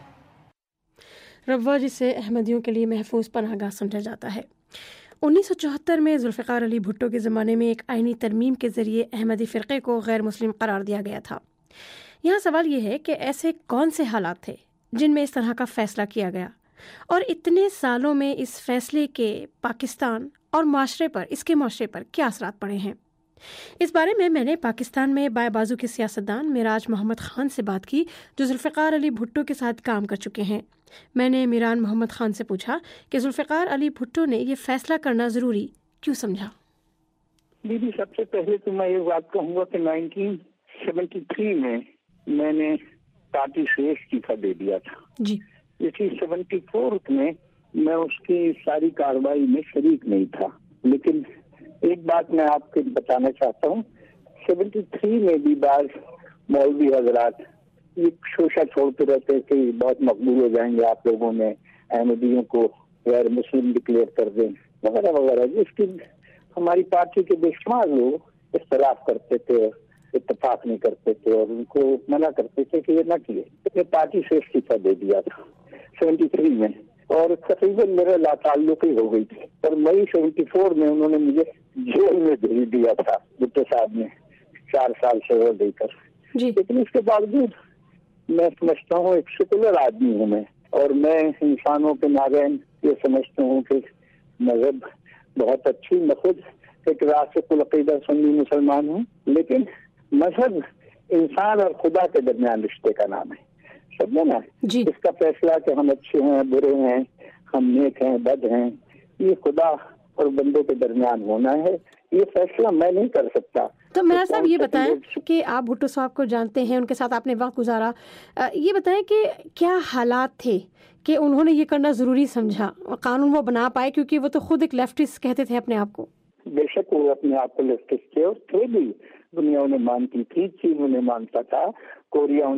ربوہ جسے احمدیوں کے لیے محفوظ پناہ گاہ سمجھا جاتا ہے. 1974 میں ذوالفقار علی بھٹو کے زمانے میں ایک آئینی ترمیم کے ذریعے احمدی فرقے کو غیر مسلم قرار دیا گیا تھا. یہاں سوال یہ ہے کہ ایسے کون سے حالات تھے جن میں اس طرح کا فیصلہ کیا گیا، اور اتنے سالوں میں اس فیصلے کے پاکستان اور معاشرے پر، اس کے معاشرے پر کیا اثرات پڑے ہیں. اس بارے میں نے پاکستان میں بائیں بازو کے سیاستدان معراج محمد خان سے بات کی جو ذوالفقار علی بھٹو کے ساتھ کام کر چکے ہیں. میں نے میران محمد خان سے پوچھا کہ ذوالفقار علی بھٹو نے یہ فیصلہ کرنا ضروری کیوں سمجھا. دیدی، سب سے پہلے تو میں یہ بات کہوں گا کہ 1973 میں میں نے پارٹی سے استعفیٰ دے دیا تھا جی. اسی 74 میں اس کی ساری کارروائی میں شریک نہیں تھا. لیکن ایک بات میں آپ کو بتانا چاہتا ہوں، 73 میں بھی بعض مولوی حضرات یہ شوشہ چھوڑتے رہتے کہ بہت مقبول ہو جائیں گے آپ لوگوں میں، احمدیوں کو غیر مسلم ڈکلیئر کر دیں وغیرہ وغیرہ، جس کی ہماری پارٹی کے بے شمار لوگ اختلاف کرتے تھے، اتفاق نہیں کرتے تھے اور ان کو منع کرتے تھے کہ یہ نہ کیے. میں پارٹی سے استعفیٰ دے دیا تھا 73 میں، اور تقریباً میرے لا تعلق ہی ہو گئی تھی. اور مئی 74 میں انہوں نے مجھے جیل میں بھیج دیا تھا بھٹو صاحب نے 4 سال سزا دے کر. لیکن اس کے باوجود میں سمجھتا ہوں ایک سیکولر آدمی ہوں میں، اور میں انسانوں کے مابین یہ سمجھتا ہوں کہ مذہب بہت اچھی، میں خود ایک راسخ العقیدہ سنی مسلمان ہوں، لیکن مذہب انسان اور خدا کے درمیان رشتے کا نام ہے، سمجھے نا. اس کا فیصلہ کہ ہم اچھے ہیں برے ہیں، ہم نیک ہیں بد ہیں، یہ خدا اور بندوں کے درمیان ہونا ہے. یہ فیصلہ میں نہیں کر سکتا. تو میرا صاحب یہ بتائیں کہ آپ بھٹو صاحب کو جانتے ہیں، ان کے ساتھ آپ نے وقت گزارا، یہ بتائیں کہ کیا حالات تھے کہ انہوں نے یہ کرنا ضروری سمجھا، قانون وہ بنا پائے، کیونکہ وہ تو خود ایک لیفٹسٹ کہتے تھے اپنے آپ کو. بے شک وہ اپنے آپ کو لیفٹسٹ تھے اور تھے بھی. دنیا انہیں مانتی تھی، چین انہیں مانتا تھا، کوریا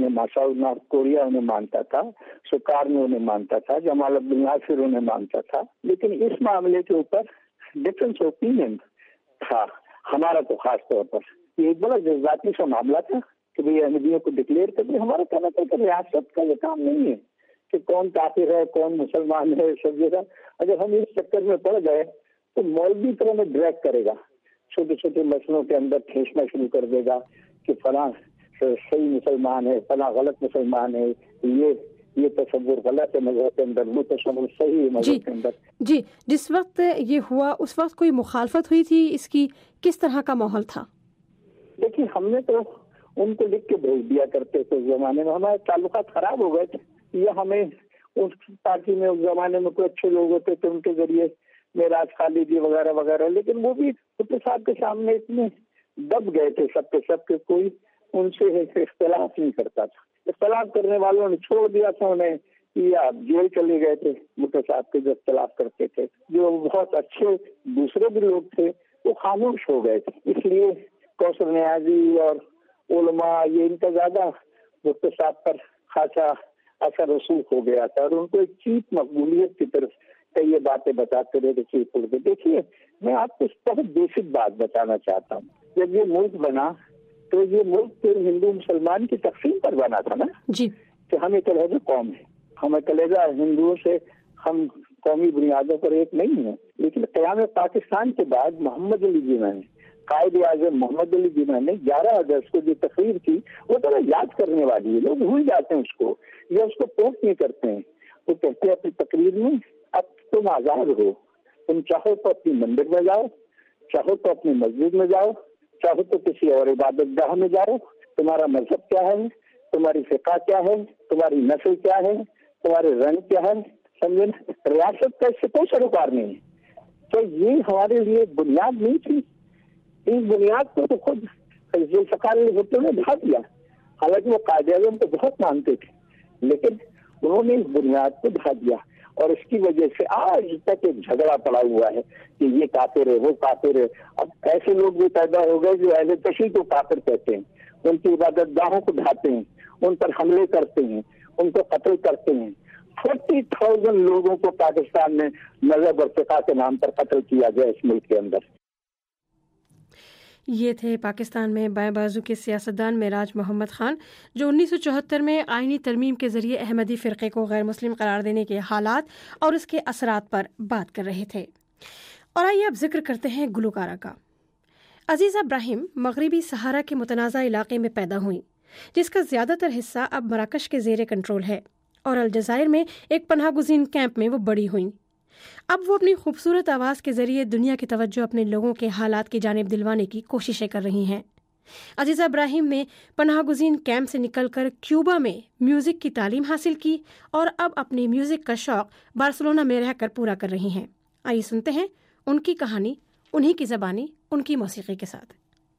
انہیں مانتا تھا، سکار میں انہیں مانتا تھا، جمال عبد الناصر انہیں مانتا تھا. لیکن اس معاملے کے اوپر ڈفرینس اوپینین تھا ہمارا، تو خاص طور پر یہ ایک بڑا جذباتی سا معاملہ تھا کہ بھئی احمدیوں کو ڈکلیئر کر دیں. ہمارا کہنا تھا کہ ریاست کا یہ کام نہیں ہے کہ کون کافر ہے کون مسلمان ہے سب جگہ. اگر ہم اس چکر میں پڑ گئے تو مولوی طرح میں ڈریگ کرے گا، چھوٹے چھوٹے مسئلوں کے اندر کھینچنا شروع کر دے گا کہ فلاں صحیح مسلمان ہے، فلاں غلط مسلمان ہے، یہ تصور غلط ہے مذہب کے اندر، وہ تصور صحیح ہے مذہب کے اندر. جی، جس وقت یہ ہوا اس وقت کوئی مخالفت ہوئی تھی اس کی، کس طرح کا ماحول تھا؟ دیکھیے، ہم نے تو ان کو لکھ کے بھیج دیا کرتے تھے. اس زمانے میں ہمارے تعلقات خراب ہو گئے تھے، یا ہمیں اس پارٹی میں اس زمانے میں کوئی اچھے لوگ ہوتے تھے ان کے ذریعے معراج خالدی وغیرہ وغیرہ، لیکن وہ بھی بھٹو صاحب کے سامنے اتنے دب گئے تھے سب کے کوئی ان سے اختلاف نہیں کرتا تھا. اختلاف کرنے والوں نے چھوڑ دیا تھا انہیں، یا جیل چلے گئے تھے بھٹو صاحب کے جو اختلاف کرتے تھے. جو بہت اچھے دوسرے بھی لوگ تھے وہ خاموش ہو گئے تھے. اس لیے کوثر نیازی اور علماء یہ ان کا زیادہ بھٹو صاحب پر خاصا اثر رسوخ ہو گیا تھا، اور ان کو ایک چیپ مقبولیت کی طرف یہ باتیں بتاتے رہے کہ دیکھیے میں آپ کو بہت بیسک بات بتانا چاہتا ہوں. جب یہ ملک بنا تو یہ ملک پھر ہندو مسلمان کی تقسیم پر بنا تھا نا جی, کہ ہم ایک علیحدہ قوم ہے, ہم ایک علیحدہ ہندوؤں سے ہم قومی بنیادوں پر ایک نہیں ہیں. لیکن قیام پاکستان کے بعد محمد علی جناح نے, قائد اعظم محمد علی جناح نے 11 اگست کو جو تقریر کی وہ ذرا یاد کرنے والی ہے. لوگ بھول جاتے ہیں اس کو یا اس کو پوسٹ نہیں کرتے ہیں. وہ کہتے ہیں اپنی تقریر میں اب تم آزاد ہو, تم چاہو تو اپنی مندر میں جاؤ, چاہو تو اپنی مسجد میں جاؤ, چاہو تو کسی اور عبادت گاہ میں جاؤ, تمہارا مذہب کیا ہے, تمہاری فقہ کیا ہے, تمہاری نسل کیا ہے, تمہارے رنگ کیا ہے, سمجھے نا. ریاست کا اس سے کوئی سروکار نہیں ہے. تو یہ ہمارے لیے بنیاد نہیں تھی. اس بنیاد کو تو خود ذوالفقار علی بھٹو نے ڈھا دیا. حالانکہ وہ قائد اعظم کو بہت مانتے تھے لیکن انہوں نے اس بنیاد کو ڈھا دیا اور اس کی وجہ سے آج تک ایک جھگڑا پڑا ہوا ہے کہ یہ کافر ہے وہ کافر ہے. اب ایسے لوگ بھی پیدا ہو گئے جو اہل تشیع کو کافر کہتے ہیں, ان کی عبادت گاہوں کو ڈھاتے ہیں, ان پر حملے کرتے ہیں, ان کو قتل کرتے ہیں. 40,000 لوگوں کو پاکستان میں مذہب اور فقہ کے نام پر قتل کیا گیا اس ملک کے اندر. یہ تھے پاکستان میں بائیں بازو کے سیاستدان معراج محمد خان جو 1974 میں آئینی ترمیم کے ذریعے احمدی فرقے کو غیر مسلم قرار دینے کے حالات اور اس کے اثرات پر بات کر رہے تھے. اور آئیے اب ذکر کرتے ہیں گلوکارہ کا. عزیزہ ابراہیم مغربی صحارا کے متنازع علاقے میں پیدا ہوئیں جس کا زیادہ تر حصہ اب مراکش کے زیر کنٹرول ہے اور الجزائر میں ایک پناہ گزین کیمپ میں وہ بڑی ہوئیں. اب وہ اپنی خوبصورت آواز کے ذریعے دنیا کی توجہ اپنے لوگوں کے حالات کی جانب دلوانے کی کوششیں کر رہی ہیں. عزیزہ ابراہیم نے پناہ گزین کیمپ سے نکل کر کیوبا میں میوزک کی تعلیم حاصل کی اور اب اپنے میوزک کا شوق بارسلونا میں رہ کر پورا کر رہی ہیں. آئیے سنتے ہیں ان کی کہانی انہی کی زبانی ان کی موسیقی کے ساتھ.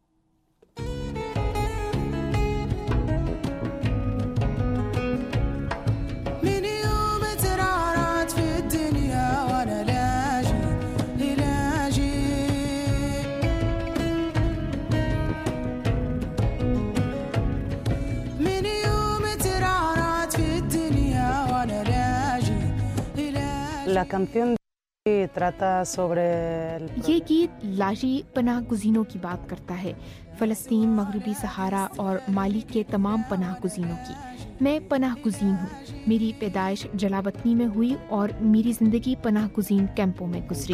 یہ گیت لاجی پناہ گزینوں کی بات کرتا ہے, فلسطین, مغربی صحارا اور مالی کے تمام پناہ گزینوں کی. میں پناہ گزین ہوں. میری پیدائش جلاوطنی میں ہوئی اور میری زندگی پناہ گزین کیمپوں میں گزری.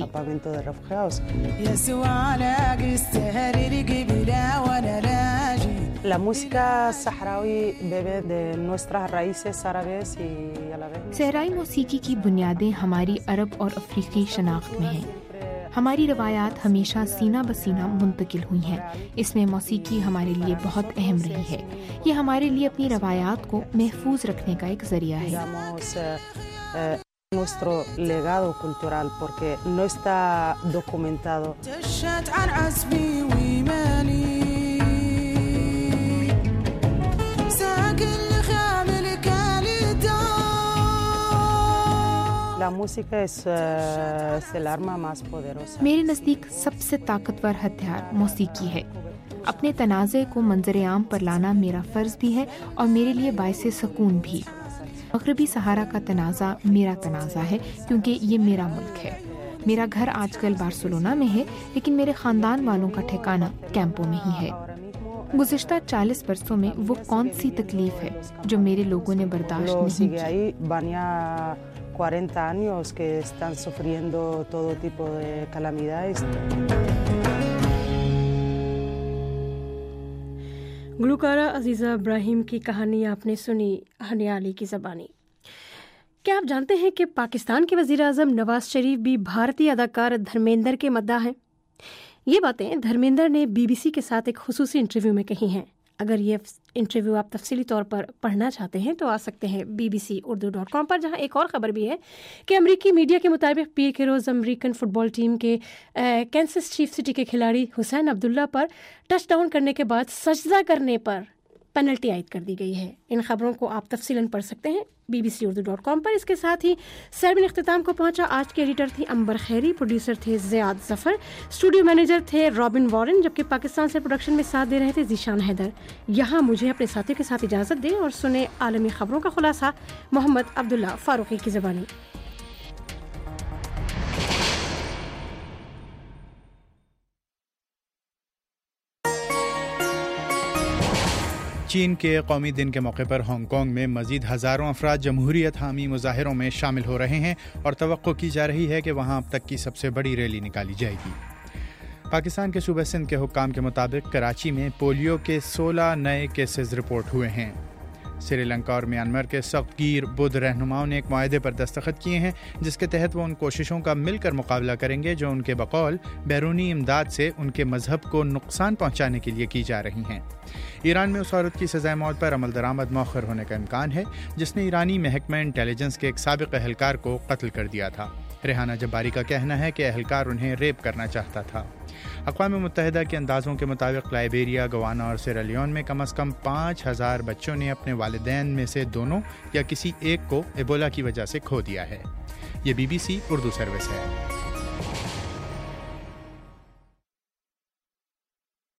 صحرائی موسیقی کی بنیادیں ہماری عرب اور افریقی شناخت میں ہیں. ہماری روایات ہمیشہ سینہ بسینہ منتقل ہوئی ہیں. اس میں موسیقی ہمارے لیے بہت اہم رہی ہے. یہ ہمارے لیے اپنی روایات کو محفوظ رکھنے کا ایک ذریعہ ہے. nuestro legado cultural porque no está documentado. La música es el arma más poderosa. میرے نزدیک سب سے طاقتور ہتھیار موسیقی ہے. اپنے تنازع کو منظر عام پر لانا میرا فرض بھی ہے اور میرے لیے باعث سکون بھی. مغربی صحارا کا تنازع میرا تنازع ہے کیونکہ یہ میرا ملک ہے. میرا گھر آج کل بارسلونا میں ہے لیکن میرے خاندان والوں کا ٹھکانہ کیمپوں میں ہی ہے. گزشتہ 40 برسوں میں وہ کون سی تکلیف ہے جو میرے لوگوں نے برداشت نہیں کی. 40 años que están sufriendo todo tipo de calamidades. گلوکارہ عزیزہ ابراہیم کی کہانی آپ نے سنی ہنیالی کی زبانی. کیا آپ جانتے ہیں کہ پاکستان کے وزیر اعظم نواز شریف بھی بھارتی اداکار دھرمیندر کے مداح ہیں؟ یہ باتیں دھرمیندر نے BBC کے ساتھ ایک خصوصی انٹرویو میں کہی ہیں. اگر یہ انٹرویو آپ تفصیلی طور پر پڑھنا چاہتے ہیں تو آ سکتے ہیں bbcurdu.com پر, جہاں ایک اور خبر بھی ہے کہ امریکی میڈیا کے مطابق پیر کے روز امریکن فٹ بال ٹیم کے کینسس چیف سٹی کے کھلاڑی حسین عبداللہ پر ٹچ ڈاؤن کرنے کے بعد سجدہ کرنے پر پینلٹی عائد کر دی گئی ہے. ان خبروں کو آپ تفصیلاً پڑھ سکتے ہیں bbcurdu.com پر. اس کے ساتھ ہی سیربن اختتام کو پہنچا. آج کے ایڈیٹر تھی امبر خیری, پروڈیوسر تھے زیاد ظفر, اسٹوڈیو مینیجر تھے رابن وارن, جبکہ پاکستان سے پروڈکشن میں ساتھ دے رہے تھے ذیشان حیدر. یہاں مجھے اپنے ساتھیوں کے ساتھ اجازت دیں اور سنیں عالمی خبروں کا خلاصہ محمد عبداللہ فاروقی کی زبانی. چین کے قومی دن کے موقع پر ہانگ کانگ میں مزید ہزاروں افراد جمہوریت حامی مظاہروں میں شامل ہو رہے ہیں اور توقع کی جا رہی ہے کہ وہاں اب تک کی سب سے بڑی ریلی نکالی جائے گی۔ پاکستان کے صوبہ سندھ کے حکام کے مطابق کراچی میں پولیو کے 16 نئے کیسز رپورٹ ہوئے ہیں۔ سری لنکا اور میانمار کے سخت گیر بدھ رہنماؤں نے ایک معاہدے پر دستخط کیے ہیں جس کے تحت وہ ان کوششوں کا مل کر مقابلہ کریں گے جو ان کے بقول بیرونی امداد سے ان کے مذہب کو نقصان پہنچانے کے لیے کی جا رہی ہیں۔ ایران میں اس عورت کی سزائے موت پر عمل درآمد مؤخر ہونے کا امکان ہے جس نے ایرانی محکمہ انٹیلیجنس کے ایک سابق اہلکار کو قتل کر دیا تھا۔ ریحانہ جباری کا کہنا ہے کہ اہلکار انہیں ریپ کرنا چاہتا تھا۔ اقوام متحدہ کے اندازوں کے مطابق لائبیریا، گوانا اور سیرا لیون میں کم از کم 5000 بچوں نے اپنے والدین میں سے دونوں یا کسی ایک کو ایبولا کی وجہ سے کھو دیا ہے۔ یہ BBC اردو سروس ہے۔